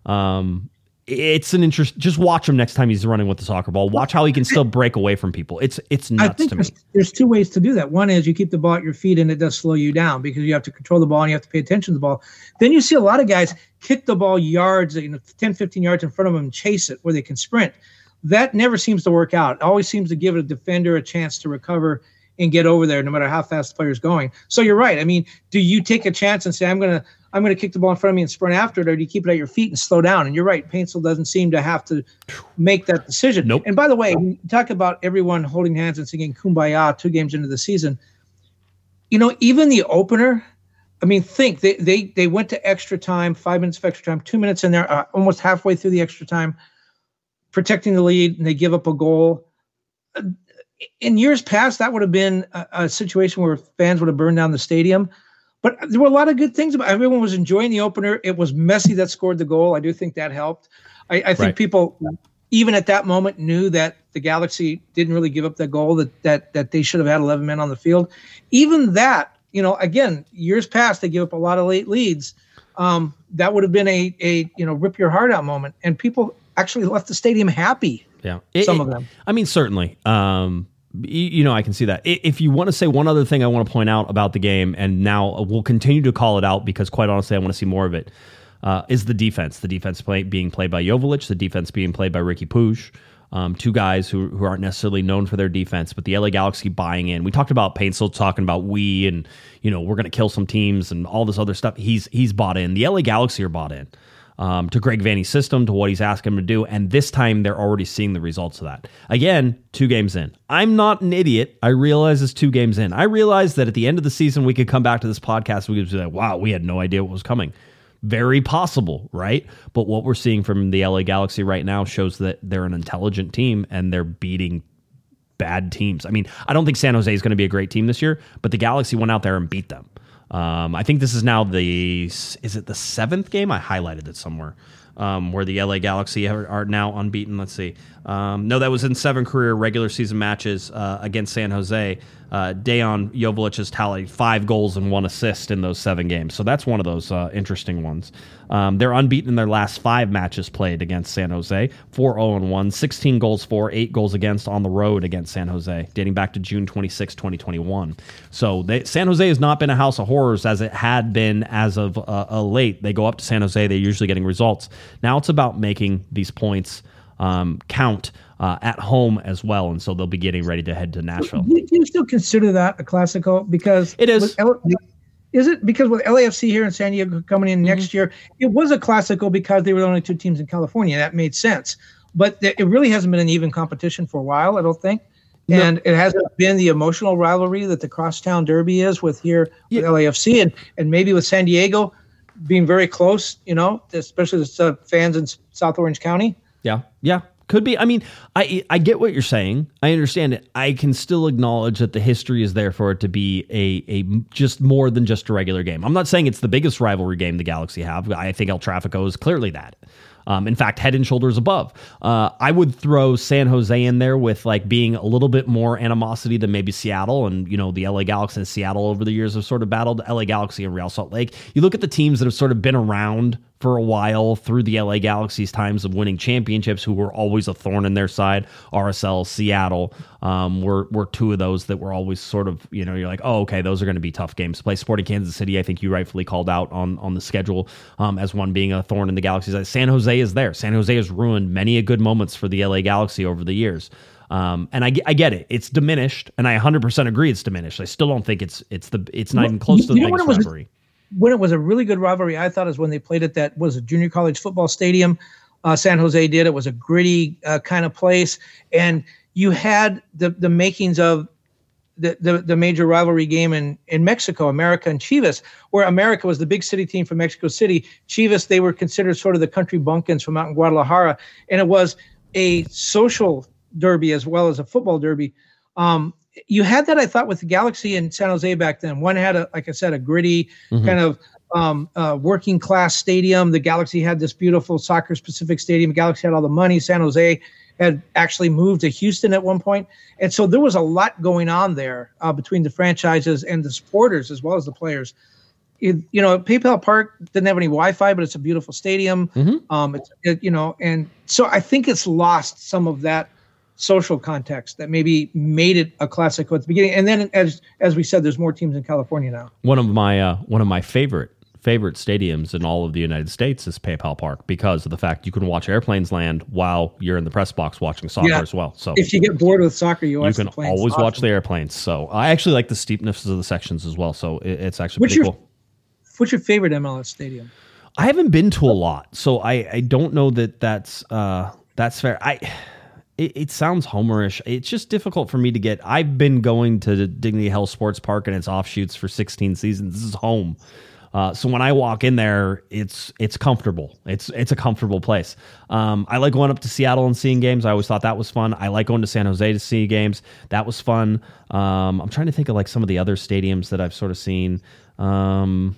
[SPEAKER 4] Um, it's an interest. Just watch him next time he's running with the soccer ball. Watch how he can still break away from people. It's it's
[SPEAKER 5] I
[SPEAKER 4] nuts
[SPEAKER 5] think
[SPEAKER 4] to me.
[SPEAKER 5] there's, there's two ways to do that. One is you keep the ball at your feet and it does slow you down because you have to control the ball and you have to pay attention to the ball. Then you see a lot of guys kick the ball yards, you know, ten, fifteen yards in front of them and chase it where they can sprint. That never seems to work out. It always seems to give a defender a chance to recover and get over there no matter how fast the player's going. So you're right. I mean, do you take a chance and say, I'm going to I'm going to kick the ball in front of me and sprint after it, or do you keep it at your feet and slow down? And you're right. Paintsill doesn't seem to have to make that decision.
[SPEAKER 4] Nope.
[SPEAKER 5] And by the way, we talk about everyone holding hands and singing Kumbaya two games into the season. You know, even the opener, I mean, think they they they went to extra time, five minutes of extra time, two minutes in there, uh, almost halfway through the extra time, protecting the lead, and they give up a goal. Uh, in years past, that would have been a, a situation where fans would have burned down the stadium. But there were a lot of good things about it. Everyone was enjoying the opener. It was Messi that scored the goal. I do think that helped. I, I think
[SPEAKER 4] Right.
[SPEAKER 5] people, even at that moment, knew that the Galaxy didn't really give up that goal, that that that they should have had eleven men on the field. Even that, you know, again, years past, they give up a lot of late leads. Um, that would have been a, a, you know, rip your heart out moment. And people actually left the stadium happy.
[SPEAKER 4] Yeah,
[SPEAKER 5] Some
[SPEAKER 4] It-
[SPEAKER 5] of them.
[SPEAKER 4] I mean, certainly. Um, you, you know, I can see that. I- If you want to say one other thing I want to point out about the game, and now we'll continue to call it out because, quite honestly, I want to see more of it, uh, is the defense. The defense play, being played by Joveljic, the defense being played by Ricky Puig. Um, two guys who who aren't necessarily known for their defense, but the L A Galaxy buying in. We talked about Paintsill talking about we and, you know, we're going to kill some teams and all this other stuff. He's he's bought in. The L A Galaxy are bought in. Um, to Greg Vanney's system, to what he's asking him to do. And this time they're already seeing the results of that. Again, two games in. I'm not an idiot. I realize it's two games in. I realize that at the end of the season, we could come back to this podcast. We could be like, wow, we had no idea what was coming. Very possible, right? But what we're seeing from the L A Galaxy right now shows that they're an intelligent team and they're beating bad teams. I mean, I don't think San Jose is going to be a great team this year, but the Galaxy went out there and beat them. Um, I think this is now the, is it the seventh game? I highlighted it somewhere, um, where the L A Galaxy are, are now unbeaten. Let's see. Um, no, that was in seven career regular season matches uh, against San Jose. Uh, Dejan Joveljic has tallied five goals and one assist in those seven games. So that's one of those uh, interesting ones. Um, they're unbeaten in their last five matches played against San Jose. four oh one, sixteen goals for, eight goals against on the road against San Jose, dating back to June twenty-sixth, twenty twenty-one. So they, San Jose has not been a house of horrors horrors as it had been as of uh, uh, late. They go up to San Jose. They're usually getting results. Now it's about making these points um, count uh, at home as well, and so they'll be getting ready to head to Nashville.
[SPEAKER 5] Do you still consider that a Classico? Because
[SPEAKER 4] it is.
[SPEAKER 5] L- is it because with L A F C here in San Diego coming in mm-hmm. next year, it was a Classico because they were the only two teams in California. That made sense. But th- it really hasn't been an even competition for a while, I don't think. And no. It hasn't been the emotional rivalry that the Crosstown Derby is with here yeah. with L A F C and, and maybe with San Diego being very close, you know, especially the uh, fans in South Orange County.
[SPEAKER 4] Yeah, yeah. Could be. I mean, I I get what you're saying. I understand it. I can still acknowledge that the history is there for it to be a a just more than just a regular game. I'm not saying it's the biggest rivalry game the Galaxy have. I think El Tráfico is clearly that. Um, in fact, head and shoulders above. Uh, I would throw San Jose in there with like being a little bit more animosity than maybe Seattle, and you know the L A Galaxy and Seattle over the years have sort of battled. L A Galaxy and Real Salt Lake. You look at the teams that have sort of been around for a while through the L A Galaxy's times of winning championships, who were always a thorn in their side. R S L, Seattle um, were were two of those that were always sort of, you know, you're like, oh, okay, those are going to be tough games to play. Sporting Kansas City, I think you rightfully called out on on the schedule um, as one being a thorn in the Galaxy's side. San Jose is there. San Jose has ruined many a good moments for the L A Galaxy over the years. Um, and I, I get it. It's diminished, and I one hundred percent agree it's diminished. I still don't think it's it's the it's not even close to the biggest rivalry.
[SPEAKER 5] When it was a really good rivalry, I thought is when they played at that was a junior college football stadium. Uh, San Jose did. It was a gritty uh, kind of place, and you had the the makings of the, the the major rivalry game in in Mexico, America and Chivas, where America was the big city team from Mexico City. Chivas, they were considered sort of the country bumpkins from out in Guadalajara, and it was a social derby as well as a football derby. Um, You had that, I thought, with the Galaxy and San Jose back then. One had, a, like I said, a gritty mm-hmm. kind of um, uh, working class stadium. The Galaxy had this beautiful soccer-specific stadium. The Galaxy had all the money. San Jose had actually moved to Houston at one point. And so there was a lot going on there uh, between the franchises and the supporters as well as the players. It, you know, PayPal Park didn't have any Wi-Fi, but it's a beautiful stadium. Mm-hmm. Um, it's it, you know, and so I think it's lost some of that social context that maybe made it a Classico at the beginning. And then, as as we said, there's more teams in California now.
[SPEAKER 4] One of my uh, one of my favorite favorite stadiums in all of the United States is PayPal Park because of the fact you can watch airplanes land while you're in the press box watching soccer yeah. as well. So
[SPEAKER 5] if you get bored with soccer, you, watch
[SPEAKER 4] you can
[SPEAKER 5] the planes.
[SPEAKER 4] always
[SPEAKER 5] awesome.
[SPEAKER 4] watch the airplanes. So I actually like the steepness of the sections as well. So it, it's actually
[SPEAKER 5] what's
[SPEAKER 4] pretty
[SPEAKER 5] your,
[SPEAKER 4] cool.
[SPEAKER 5] What's your favorite M L S stadium?
[SPEAKER 4] I haven't been to a lot, so I, I don't know that that's uh, that's fair. I. It, it sounds homerish. It's just difficult for me to get. I've been going to Dignity Health Sports Park and its offshoots for sixteen seasons. This is home. Uh, so when I walk in there, it's it's comfortable. It's it's a comfortable place. Um, I like going up to Seattle and seeing games. I always thought that was fun. I like going to San Jose to see games. That was fun. Um, I'm trying to think of like some of the other stadiums that I've sort of seen. Um,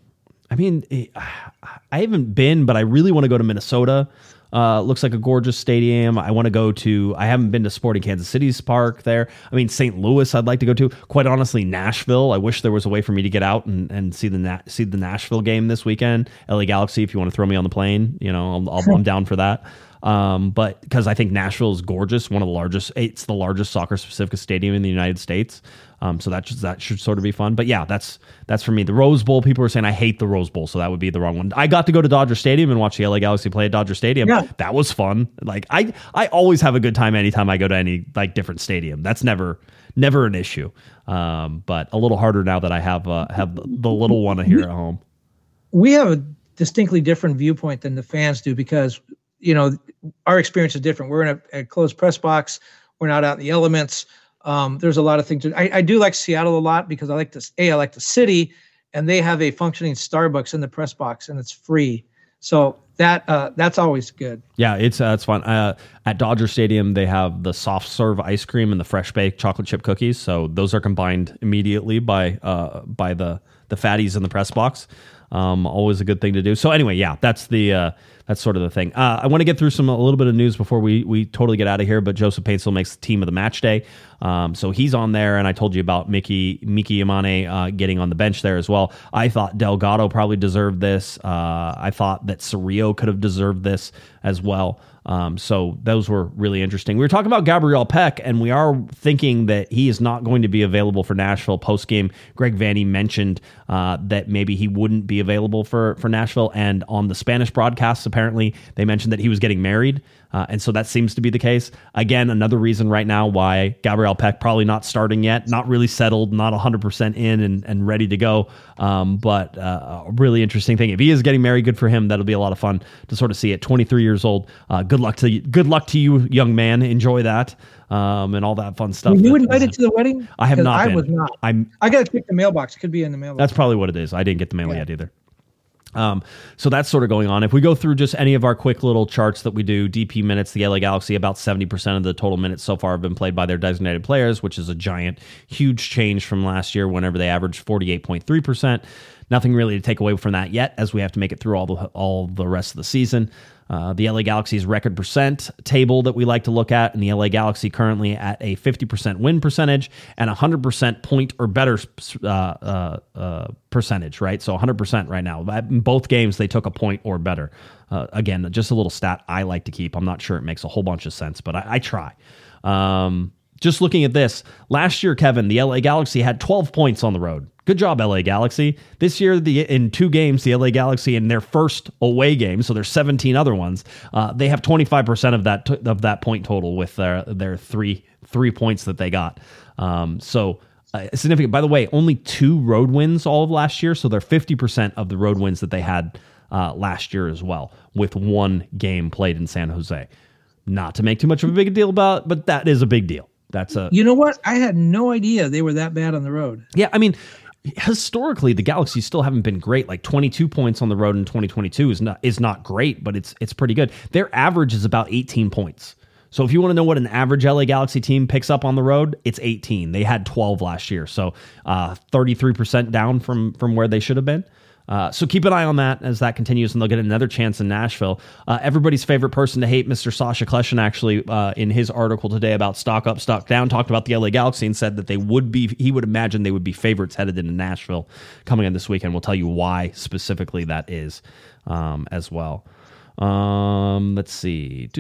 [SPEAKER 4] I mean, it, I haven't been, but I really want to go to Minnesota. Uh, looks like a gorgeous stadium. I want to go to, I haven't been to Sporting Kansas City's park there. I mean, Saint Louis I'd like to go to. Quite honestly, Nashville. I wish there was a way for me to get out and, and see the Na- see the Nashville game this weekend. L A Galaxy, if you want to throw me on the plane, you know, I'll, I'll, I'm down for that. Um, but because I think Nashville is gorgeous, one of the largest, it's the largest soccer specific stadium in the United States. Um, so that should, that should sort of be fun. But yeah, that's that's for me. The Rose Bowl, people are saying I hate the Rose Bowl, so that would be the wrong one. I got to go to Dodger Stadium and watch the L A Galaxy play at Dodger Stadium. Yeah. That was fun. Like I, I always have a good time anytime I go to any like different stadium. That's never never an issue. Um, but a little harder now that I have uh, have the little one here at home.
[SPEAKER 5] We have a distinctly different viewpoint than the fans do because, you know, our experience is different. We're in a, a closed press box. We're not out in the elements. Um, there's a lot of things. To, I, I do like Seattle a lot because I like this. A, I like the city, and they have a functioning Starbucks in the press box, and it's free. So that uh, that's always good.
[SPEAKER 4] Yeah, it's uh, it's fun. Uh, at Dodger Stadium, they have the soft serve ice cream and the fresh baked chocolate chip cookies. So those are combined immediately by uh, by the the fatties in the press box. Um, always a good thing to do. So anyway, yeah, that's the uh, That's sort of the thing. Uh, I want to get through some a little bit of news before we we totally get out of here. But Joseph Paintsville makes the team of the match day, um, so he's on there. And I told you about Mickey Miki Imane uh, getting on the bench there as well. I thought Delgado probably deserved this. Uh, I thought that Cerrillo could have deserved this as well. Um, so those were really interesting. We were talking about Gabriel Peck, and we are thinking that he is not going to be available for Nashville post-game. Greg Vanney mentioned uh, that maybe he wouldn't be available for, for Nashville, and on the Spanish broadcasts, apparently, they mentioned that he was getting married, uh, and so that seems to be the case. Again, another reason right now why Gabriel Peck probably not starting yet, not really settled, not one hundred percent in and, and ready to go, um, but uh, a really interesting thing. If he is getting married, good for him. That'll be a lot of fun to sort of see at twenty-three years old. Uh, good luck to you, good luck to you, young man. Enjoy that um, and all that fun stuff.
[SPEAKER 5] Were you
[SPEAKER 4] that,
[SPEAKER 5] invited
[SPEAKER 4] uh,
[SPEAKER 5] to the wedding?
[SPEAKER 4] I have not
[SPEAKER 5] I
[SPEAKER 4] been.
[SPEAKER 5] was not.
[SPEAKER 4] I'm.
[SPEAKER 5] I got to check the mailbox. It could be in the mailbox.
[SPEAKER 4] That's probably what it is. I didn't get the mail
[SPEAKER 5] Yeah.
[SPEAKER 4] yet either. Um, so that's sort of going on. If we go through just any of our quick little charts that we do, D P minutes, the L A Galaxy, about seventy percent of the total minutes so far have been played by their designated players, which is a giant, huge change from last year whenever they averaged forty-eight point three percent. Nothing really to take away from that yet, as we have to make it through all the all the rest of the season. Uh, the L A Galaxy's record percent table that we like to look at, and the L A Galaxy currently at a fifty percent win percentage and one hundred percent point or better uh, uh, uh, percentage, right? So one hundred percent right now. In both games, they took a point or better. Uh, again, just a little stat I like to keep. I'm not sure it makes a whole bunch of sense, but I, I try. Um, just looking at this, last year, Kevin, the L A Galaxy had twelve points on the road. Good job, L A Galaxy. This year, the in two games, the L A Galaxy in their first away game, so there's seventeen other ones, uh, they have twenty-five percent of that t- of that point total with their their three three points that they got. Um, so uh, significant. By the way, only two road wins all of last year, so they're fifty percent of the road wins that they had uh, last year as well, with one game played in San Jose. Not to make too much of a big deal about, but that is a big deal. That's a
[SPEAKER 5] You know what? I had no idea they were that bad on the road.
[SPEAKER 4] yeah. I mean, historically, the Galaxy still haven't been great. Like twenty-two points on the road in twenty twenty-two is not is not great, but it's it's pretty good. Their average is about eighteen points. So if you want to know what an average L A Galaxy team picks up on the road, it's eighteen. They had twelve last year, so uh, thirty-three percent down from from where they should have been. Uh, so keep an eye on that as that continues, and they'll get another chance in Nashville. Uh, everybody's favorite person to hate, Mister Sasha Kleshin, actually, uh, in his article today about stock up, stock down, talked about the L A Galaxy and said that they would be, he would imagine they would be favorites headed into Nashville coming in this weekend. We'll tell you why specifically that is um, as well. Um, let's see.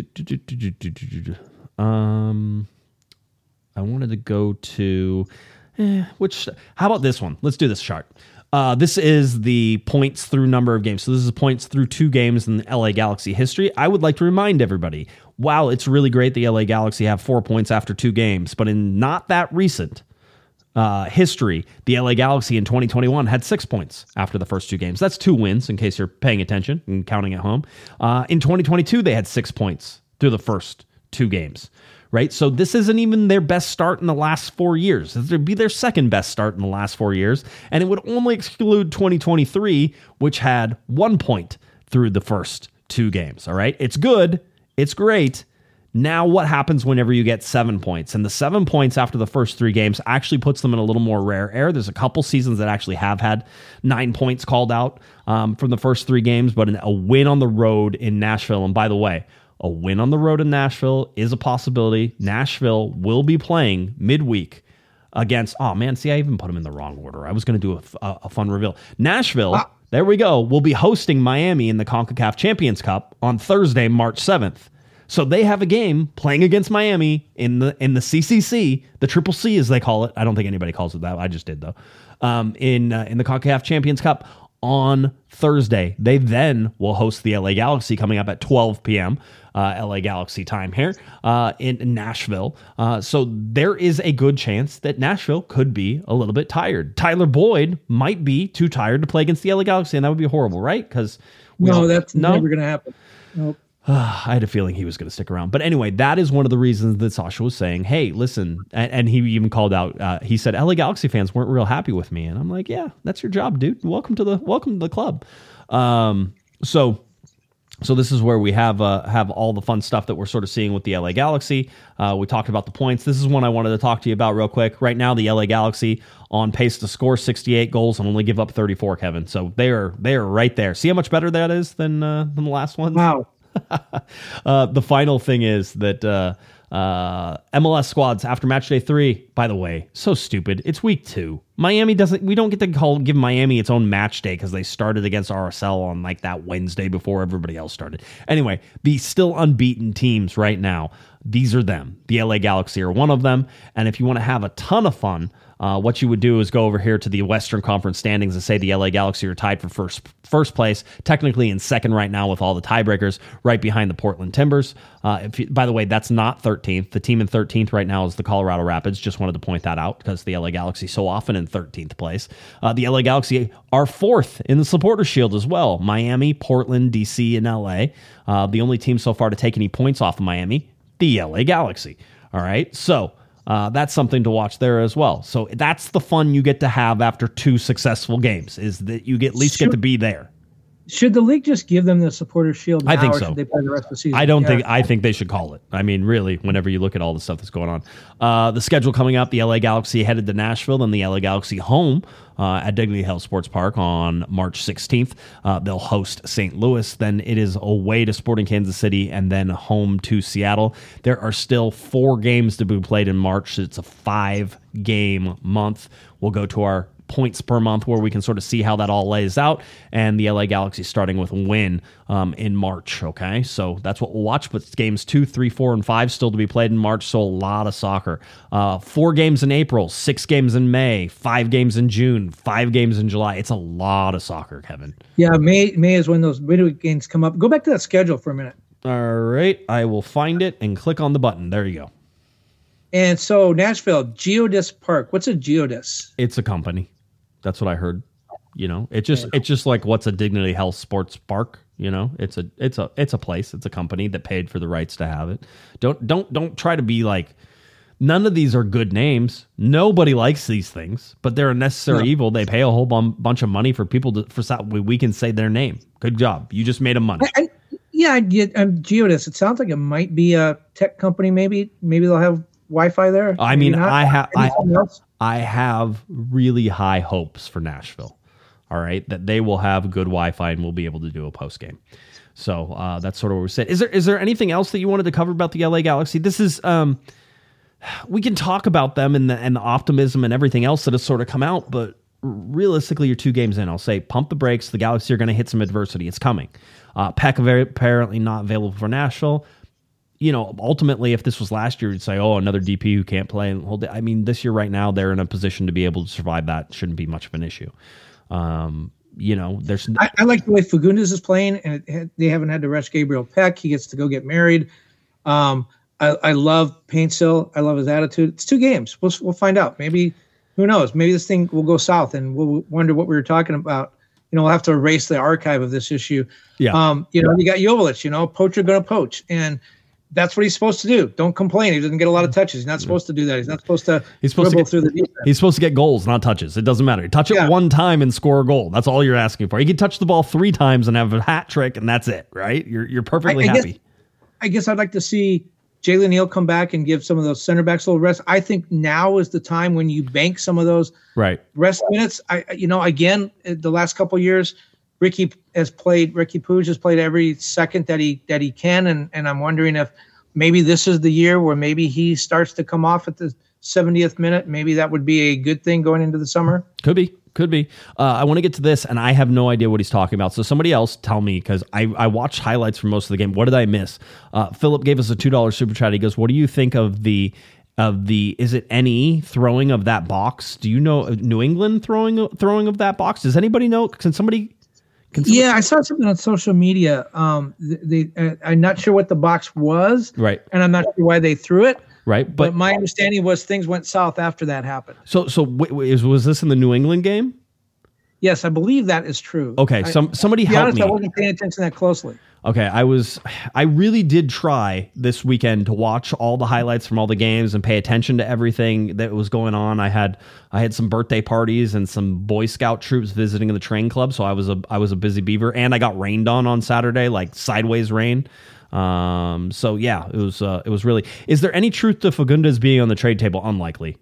[SPEAKER 4] Um, I wanted to go to, eh, which, how about this one? Let's do this chart. Uh, this is the points through number of games. So this is points through two games in the L A Galaxy history. I would like to remind everybody, wow, it's really great the L A Galaxy have four points after two games, but in not that recent uh, history, the L A Galaxy in twenty twenty-one had six points after the first two games. That's two wins, in case you're paying attention and counting at home. Uh, in twenty twenty-two, they had six points through the first two games. Right, so this isn't even their best start in the last four years. This would be their second best start in the last four years, and it would only exclude twenty twenty-three, which had one point through the first two games. All right, it's good, it's great. Now, what happens whenever you get seven points? And the seven points after the first three games actually puts them in a little more rare air. There's a couple seasons that actually have had nine points called out um, from the first three games, but a win on the road in Nashville. And by the way, a win on the road in Nashville is a possibility. Nashville will be playing midweek against, oh man, see, I even put them in the wrong order. I was going to do a, a, a fun reveal. Nashville, ah. there we go, will be hosting Miami in the CONCACAF Champions Cup on Thursday, March seventh. So they have a game playing against Miami in the in the C C C, the Triple C as they call it. I don't think anybody calls it that. I just did though. Um, in uh, in the CONCACAF Champions Cup on Thursday. They then will host the L A Galaxy coming up at twelve p.m. Uh, L A Galaxy time here uh, in, in Nashville. Uh, so there is a good chance that Nashville could be a little bit tired. Tyler Boyd might be too tired to play against the L A Galaxy, and that would be horrible, right? Because
[SPEAKER 5] no, that's no? never going to happen. Nope.
[SPEAKER 4] I had a feeling he was going to stick around. But anyway, that is one of the reasons that Sasha was saying, hey, listen, and, and he even called out, uh, he said, L A Galaxy fans weren't real happy with me. And I'm like, yeah, that's your job, dude. Welcome to the welcome to the club. Um, so So this is where we have uh, have all the fun stuff that we're sort of seeing with the L A Galaxy. Uh, we talked about the points. This is one I wanted to talk to you about real quick. Right now, the L A Galaxy on pace to score sixty-eight goals and only give up thirty-four, Kevin. So they are they are right there. See how much better that is than uh, than the last one?
[SPEAKER 5] Wow.
[SPEAKER 4] uh, the final thing is that uh, uh, M L S squads after match day three, by the way, so stupid. It's week two. Miami doesn't, we don't get to call, give Miami its own match day because they started against R S L on like that Wednesday before everybody else started. Anyway, the still unbeaten teams right now, these are them. The L A Galaxy are one of them. And if you want to have a ton of fun, Uh, what you would do is go over here to the Western Conference standings and say the L A Galaxy are tied for first first place, technically in second right now with all the tiebreakers, right behind the Portland Timbers. Uh, if you, by the way, that's not thirteenth. The team in thirteenth right now is the Colorado Rapids. Just wanted to point that out because the L A Galaxy so often in thirteenth place. Uh, the L A Galaxy are fourth in the Supporters Shield as well. Miami, Portland, D C, and L A. Uh, the only team so far to take any points off of Miami, the L A Galaxy. All right, so... Uh, that's something to watch there as well. So that's the fun you get to have after two successful games, is that you get at least
[SPEAKER 5] should,
[SPEAKER 4] get to be there.
[SPEAKER 5] Should the league just give them the Supporters Shield now,
[SPEAKER 4] I think
[SPEAKER 5] or
[SPEAKER 4] so.
[SPEAKER 5] should they play the rest of the season?
[SPEAKER 4] I don't
[SPEAKER 5] yeah.
[SPEAKER 4] think I think they should call it. I mean, really, whenever you look at all the stuff that's going on. Uh, the schedule coming up, the L A Galaxy headed to Nashville, then the L A Galaxy home uh, at Dignity Health Sports Park on March sixteenth. Uh, they'll host Saint Louis. Then it is away to Sporting Kansas City and then home to Seattle. There are still four games to be played in March. It's a five-game month. We'll go to our points per month where we can sort of see how that all lays out, and the L A Galaxy starting with a win um, in March. Okay, so that's what we'll watch. But games two, three, four, and five still to be played in March, so a lot of soccer. Uh, four games in April, six games in May, five games in June, five games in July. It's a lot of soccer, Kevin.
[SPEAKER 5] Yeah, May May is when those midweek games come up. Go back to that schedule for a minute.
[SPEAKER 4] All right, I will find it and click on the button. There you go.
[SPEAKER 5] And so Nashville, Geodis Park. What's a Geodis?
[SPEAKER 4] It's a company. That's what I heard. You know, it just it's just like what's a Dignity Health Sports Park. You know, it's a it's a it's a place. It's a company that paid for the rights to have it. Don't don't don't try to be like. None of these are good names. Nobody likes these things, but they're a necessary
[SPEAKER 5] No.
[SPEAKER 4] evil. They pay a whole bum, bunch of money for people to for so we, we can say their name. Good job. You just made them money.
[SPEAKER 5] I, I, yeah, I get um, Geodis. It sounds like it might be a tech company. Maybe maybe they'll have Wi-Fi there.
[SPEAKER 4] I
[SPEAKER 5] Maybe
[SPEAKER 4] mean,
[SPEAKER 5] not.
[SPEAKER 4] I have I,
[SPEAKER 5] Anything else?
[SPEAKER 4] I have really high hopes for Nashville. All right, that they will have good Wi-Fi and we'll be able to do a post game. So uh, that's sort of what we're saying. Is there is there anything else that you wanted to cover about the L A Galaxy? This is um, we can talk about them and the and the optimism and everything else that has sort of come out, but realistically, you're two games in. I'll say pump the brakes. The Galaxy are going to hit some adversity. It's coming. Uh, Peck very apparently not available for Nashville. You know, ultimately, if this was last year, you'd say, oh, another D P who can't play. And hold it. I mean, this year right now, they're in a position to be able to survive that. Shouldn't be much of an issue. Um, you know, there's.
[SPEAKER 5] I, I like the way Fagundes is playing, and it, they haven't had to rush Gabriel Peck. He gets to go get married. Um, I, I love Paintsill. I love his attitude. It's two games. We'll we'll find out. Maybe, who knows? Maybe this thing will go south, and we'll wonder what we were talking about. You know, we'll have to erase the archive of this issue.
[SPEAKER 4] Yeah.
[SPEAKER 5] Um, you know, you got Joveljic. You know, poacher going to poach, and that's what he's supposed to do. Don't complain. He doesn't get a lot of touches. He's not supposed to do that. He's not supposed to
[SPEAKER 4] He's supposed to
[SPEAKER 5] dribble
[SPEAKER 4] get,
[SPEAKER 5] through the defense.
[SPEAKER 4] He's supposed to get goals, not touches. It doesn't matter. Touch it
[SPEAKER 5] Yeah.
[SPEAKER 4] one time and score a goal. That's all you're asking for. He can touch the ball three times and have a hat trick, and that's it, right? You're you're perfectly
[SPEAKER 5] I, I
[SPEAKER 4] happy.
[SPEAKER 5] Guess, I guess I'd like to see Jalen Neal come back and give some of those center backs a little rest. I think now is the time when you bank some of those
[SPEAKER 4] Right.
[SPEAKER 5] rest minutes. I, you know, again, the last couple of years, Ricky has played. Ricky Puig has played every second that he that he can, and and I'm wondering if maybe this is the year where maybe he starts to come off at the seventieth minute. Maybe that would be a good thing going into the summer.
[SPEAKER 4] Could be. Could be. Uh, I want to get to this, and I have no idea what he's talking about. So somebody else tell me, because I, I watched highlights for most of the game. What did I miss? Uh, Philip gave us a two dollars super chat. He goes, what do you think of the, of the is it N E throwing of that box? Do you know New England throwing throwing of that box? Does anybody know? Can somebody... Can somebody
[SPEAKER 5] Yeah, I saw something on social media. Um, they, they, I'm not sure what the box was,
[SPEAKER 4] Right.
[SPEAKER 5] and I'm not sure why they threw it.
[SPEAKER 4] Right.
[SPEAKER 5] But,
[SPEAKER 4] But,
[SPEAKER 5] my understanding was things went south after that happened.
[SPEAKER 4] so so wait, wait, is, was this in the New England game?
[SPEAKER 5] Yes, I believe that is true.
[SPEAKER 4] Okay,
[SPEAKER 5] I,
[SPEAKER 4] some somebody
[SPEAKER 5] to be
[SPEAKER 4] help
[SPEAKER 5] honest,
[SPEAKER 4] me.
[SPEAKER 5] I wasn't paying attention that closely.
[SPEAKER 4] Okay, I was, I really did try this weekend to watch all the highlights from all the games and pay attention to everything that was going on. I had, I had some birthday parties and some Boy Scout troops visiting the train club, so I was a, I was a busy beaver, and I got rained on on Saturday, like sideways rain. Um, so yeah, it was, uh, it was really. Is there any truth to Fagundes being on the trade table? Unlikely.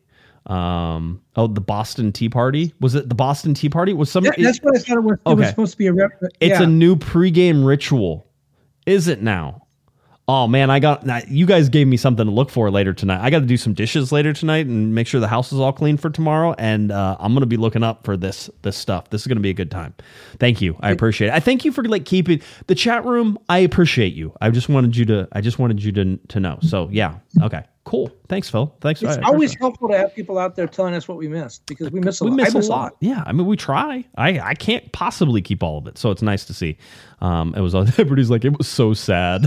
[SPEAKER 4] Um, oh, the Boston Tea Party? Was it the Boston Tea Party? Was some?
[SPEAKER 5] Yeah, that's what I thought it was. It
[SPEAKER 4] okay.
[SPEAKER 5] was supposed to be a rep.
[SPEAKER 4] It's
[SPEAKER 5] yeah.
[SPEAKER 4] a new pregame ritual. Is it now? Oh man, I got now, you guys gave me something to look for later tonight. I got to do some dishes later tonight and make sure the house is all clean for tomorrow. And uh, I'm gonna be looking up for this this stuff. This is gonna be a good time. Thank you. I appreciate it. I thank you for like keeping the chat room. I appreciate you. I just wanted you to. I just wanted you to to know. So yeah. Okay. Cool. Thanks, Phil. Thanks.
[SPEAKER 5] It's
[SPEAKER 4] I,
[SPEAKER 5] always helpful to have people out there telling us what we missed because we miss a
[SPEAKER 4] we
[SPEAKER 5] lot.
[SPEAKER 4] miss
[SPEAKER 5] I miss
[SPEAKER 4] a lot. Yeah, I mean, we try. I, I can't possibly keep all of it, so it's nice to see. Um, it was everybody's like, it was so sad.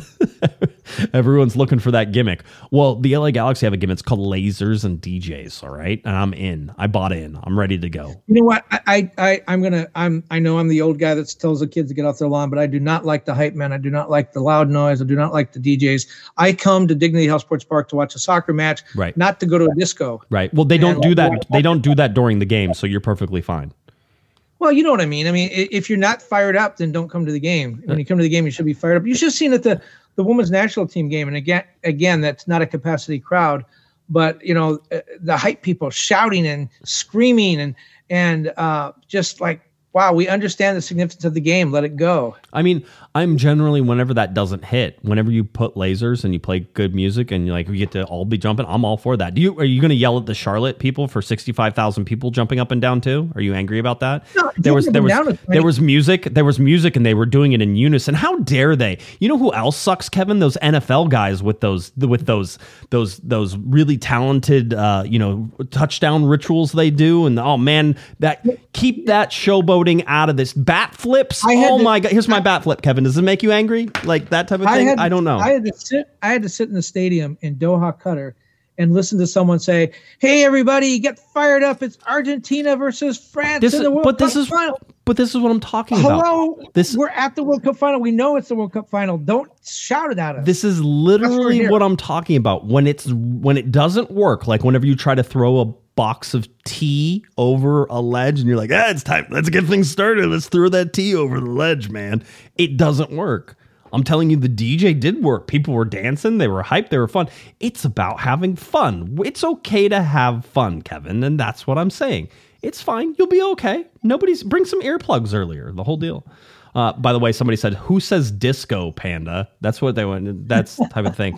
[SPEAKER 4] Everyone's looking for that gimmick. Well, the L A Galaxy have a gimmick. It's called lasers and D Js. All right, and I'm in. I bought in. I'm ready to go.
[SPEAKER 5] You know what? I, I, I I'm gonna. I'm. I know I'm the old guy that tells the kids to get off their lawn, but I do not like the hype man. I do not like the loud noise. I do not like the D Js. I come to Dignity Health Sports Park to watch a soccer match.
[SPEAKER 4] Right.
[SPEAKER 5] Not to go to a disco.
[SPEAKER 4] Right. Well, they don't
[SPEAKER 5] And
[SPEAKER 4] do
[SPEAKER 5] like,
[SPEAKER 4] that.
[SPEAKER 5] watch-
[SPEAKER 4] They don't do that during the game, so you're perfectly fine.
[SPEAKER 5] Well, you know what I mean. I mean, i- if you're not fired up, then don't come to the game. When you come to the game, you should be fired up. You should have seen at the the women's national team game, and again, again, that's not a capacity crowd, but you know, uh, the hype people shouting and screaming and and uh, just like, wow, we understand the significance of the game. Let it go.
[SPEAKER 4] I mean, I'm generally, whenever that doesn't hit, whenever you put lasers and you play good music and you like we get to all be jumping, I'm all for that. Do you are you going to yell at the Charlotte people for sixty-five thousand people jumping up and down too? Are you angry about that?
[SPEAKER 5] No,
[SPEAKER 4] there was there was
[SPEAKER 5] down with me.
[SPEAKER 4] there was music, there was music and they were doing it in unison. How dare they? You know who else sucks, Kevin? Those N F L guys with those with those those those really talented uh, you know, touchdown rituals they do, and oh man, that keep that showboating out of this. Bat flips.
[SPEAKER 5] I had
[SPEAKER 4] Oh
[SPEAKER 5] to-
[SPEAKER 4] my god, here's my bat flip, Kevin. Does it make you angry? Like that type of
[SPEAKER 5] I
[SPEAKER 4] thing?
[SPEAKER 5] had
[SPEAKER 4] I don't know.
[SPEAKER 5] I had to sit. I had to sit in the stadium in Doha, Qatar, and listen to someone say, "Hey, everybody, get fired up! It's Argentina versus France
[SPEAKER 4] This
[SPEAKER 5] in
[SPEAKER 4] is,
[SPEAKER 5] the World
[SPEAKER 4] but this
[SPEAKER 5] Cup
[SPEAKER 4] is,
[SPEAKER 5] final."
[SPEAKER 4] but this is what I'm talking about.
[SPEAKER 5] Hello,
[SPEAKER 4] This-
[SPEAKER 5] we're at the World Cup final. We know it's the World Cup final. Don't shout it at us.
[SPEAKER 4] This is
[SPEAKER 5] That's what
[SPEAKER 4] literally
[SPEAKER 5] we're
[SPEAKER 4] what
[SPEAKER 5] here.
[SPEAKER 4] I'm talking about. When it's when it doesn't work, like whenever you try to throw a box of tea over a ledge and you're like, ah, it's time. Let's get things started. Let's throw that tea over the ledge, man. It doesn't work. I'm telling you, the D J did work. People were dancing. They were hyped. They were fun. It's about having fun. It's okay to have fun, Kevin. And that's what I'm saying. It's fine. You'll be okay. Nobody's bring some earplugs earlier. The whole deal. Uh, by the way, somebody said, who says disco, Panda? That's what they went. That's the type of thing.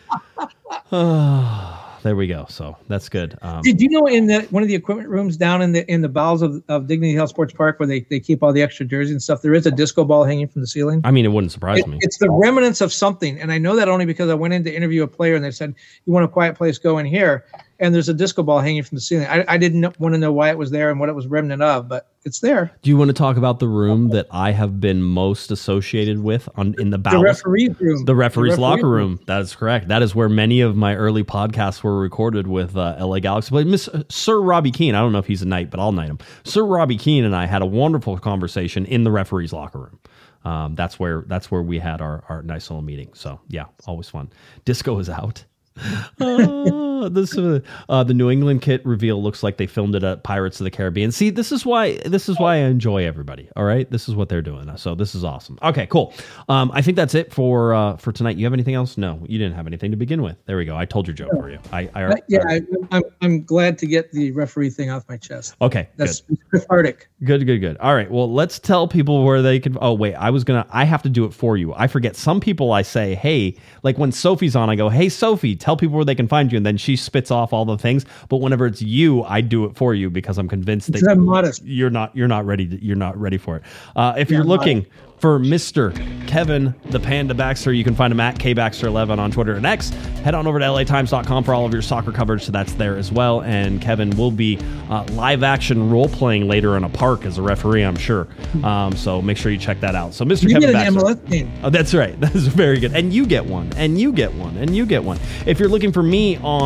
[SPEAKER 4] There we go. So that's good. Um,
[SPEAKER 5] Did you know in the one of the equipment rooms down in the in the bowels of, of Dignity Health Sports Park where they, they keep all the extra jerseys and stuff, there is a disco ball hanging from the ceiling?
[SPEAKER 4] I mean, it wouldn't surprise
[SPEAKER 5] It-
[SPEAKER 4] me.
[SPEAKER 5] it's the remnants of something, and I know that only because I went in to interview a player and they said, "You want a quiet place? Go in here." And there's a disco ball hanging from the ceiling. I, I didn't know, want to know why it was there and what it was remnant of, but it's there.
[SPEAKER 4] Do you want to talk about the room that I have been most associated with on in the
[SPEAKER 5] The
[SPEAKER 4] bowels?
[SPEAKER 5] referee's room.
[SPEAKER 4] The referee's
[SPEAKER 5] referee
[SPEAKER 4] locker room. That is correct. That is where many of my early podcasts were recorded with uh, L A Galaxy. But Miss uh, Sir Robbie Keane, I don't know if he's a knight, but I'll knight him. Sir Robbie Keane and I had a wonderful conversation in the referee's locker room. Um, that's where that's where we had our, our nice little meeting. So yeah, always fun. Disco is out. uh, this uh, uh, the New England kit reveal looks like they filmed it at Pirates of the Caribbean. See, this is why this is why I enjoy everybody. All right, this is what they're doing. So this is awesome. Okay, cool. Um, I think that's it for uh, for tonight. You have anything else? No, you didn't have anything to begin with. There we go. I told your joke for you. I, I
[SPEAKER 5] Uh, yeah, I, I'm, I'm glad to get the referee thing off my chest.
[SPEAKER 4] okay.
[SPEAKER 5] That's
[SPEAKER 4] good.
[SPEAKER 5] cathartic.
[SPEAKER 4] Good, good, good. All right. Well, let's tell people where they can. Oh, wait. I was gonna. I have to do it for you. I forget. Some people I say, hey, like when Sophie's on, I go, hey, Sophie, tell people where they can find you, and then she spits off all the things. But whenever it's you, I do it for you because I'm convinced that
[SPEAKER 5] Because I'm modest.
[SPEAKER 4] you're not. You're not ready. To, you're not ready for it. Uh, if you're
[SPEAKER 5] I'm
[SPEAKER 4] looking for Mister Kevin the Panda Baxter, you can find him at K Baxter eleven on Twitter and X. Head on over to L A Times dot com for all of your soccer coverage, so that's there as well. And Kevin will be uh, live action role playing later in a park as a referee, I'm sure. Um, so make sure you check that out. So Mister
[SPEAKER 5] You
[SPEAKER 4] Kevin
[SPEAKER 5] get an
[SPEAKER 4] Baxter.
[SPEAKER 5] M L S game.
[SPEAKER 4] Oh, that's right. That is very good. And you get one. And you get one. And you get one. If you're looking for me on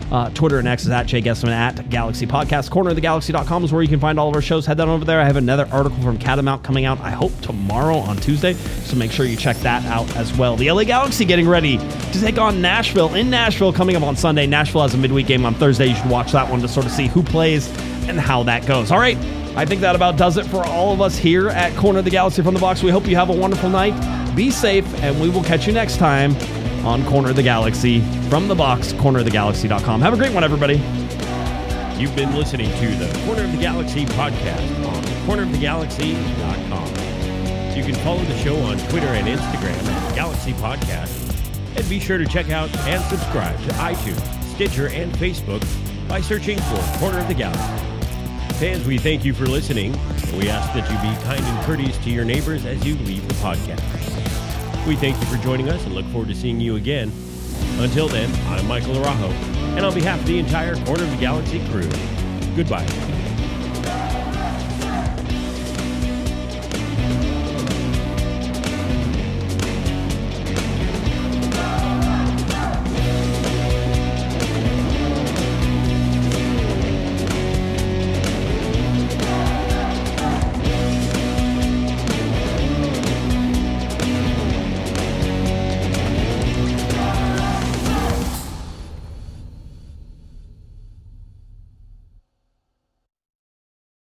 [SPEAKER 4] Uh, Twitter and X is at Jay Guessman at Galaxy Podcast. corner of the galaxy dot com is where you can find all of our shows. Head on over there. I have another article from Catamount coming out, I hope, tomorrow on Tuesday. So make sure you check that out as well. The L A Galaxy getting ready to take on Nashville in Nashville coming up on Sunday. Nashville has a midweek game on Thursday. You should watch that one to sort of see who plays and how that goes. All right. I think that about does it for all of us here at Corner of the Galaxy from the Box. We hope you have a wonderful night. Be safe, and we will catch you next time on Corner of the Galaxy from the Box, corner of the galaxy dot com. Have a great one, everybody.
[SPEAKER 3] You've been listening to the Corner of the Galaxy podcast on corner of the galaxy dot com. You can follow the show on Twitter and Instagram at Galaxy Podcast. And be sure to check out and subscribe to iTunes, Stitcher, and Facebook by searching for Corner of the Galaxy. Fans, we thank you for listening, and we ask that you be kind and courteous to your neighbors as you leave the podcast. We thank you for joining us and look forward to seeing you again. Until then, I'm Michael Araujo, and on behalf of the entire Corner of the Galaxy crew, goodbye.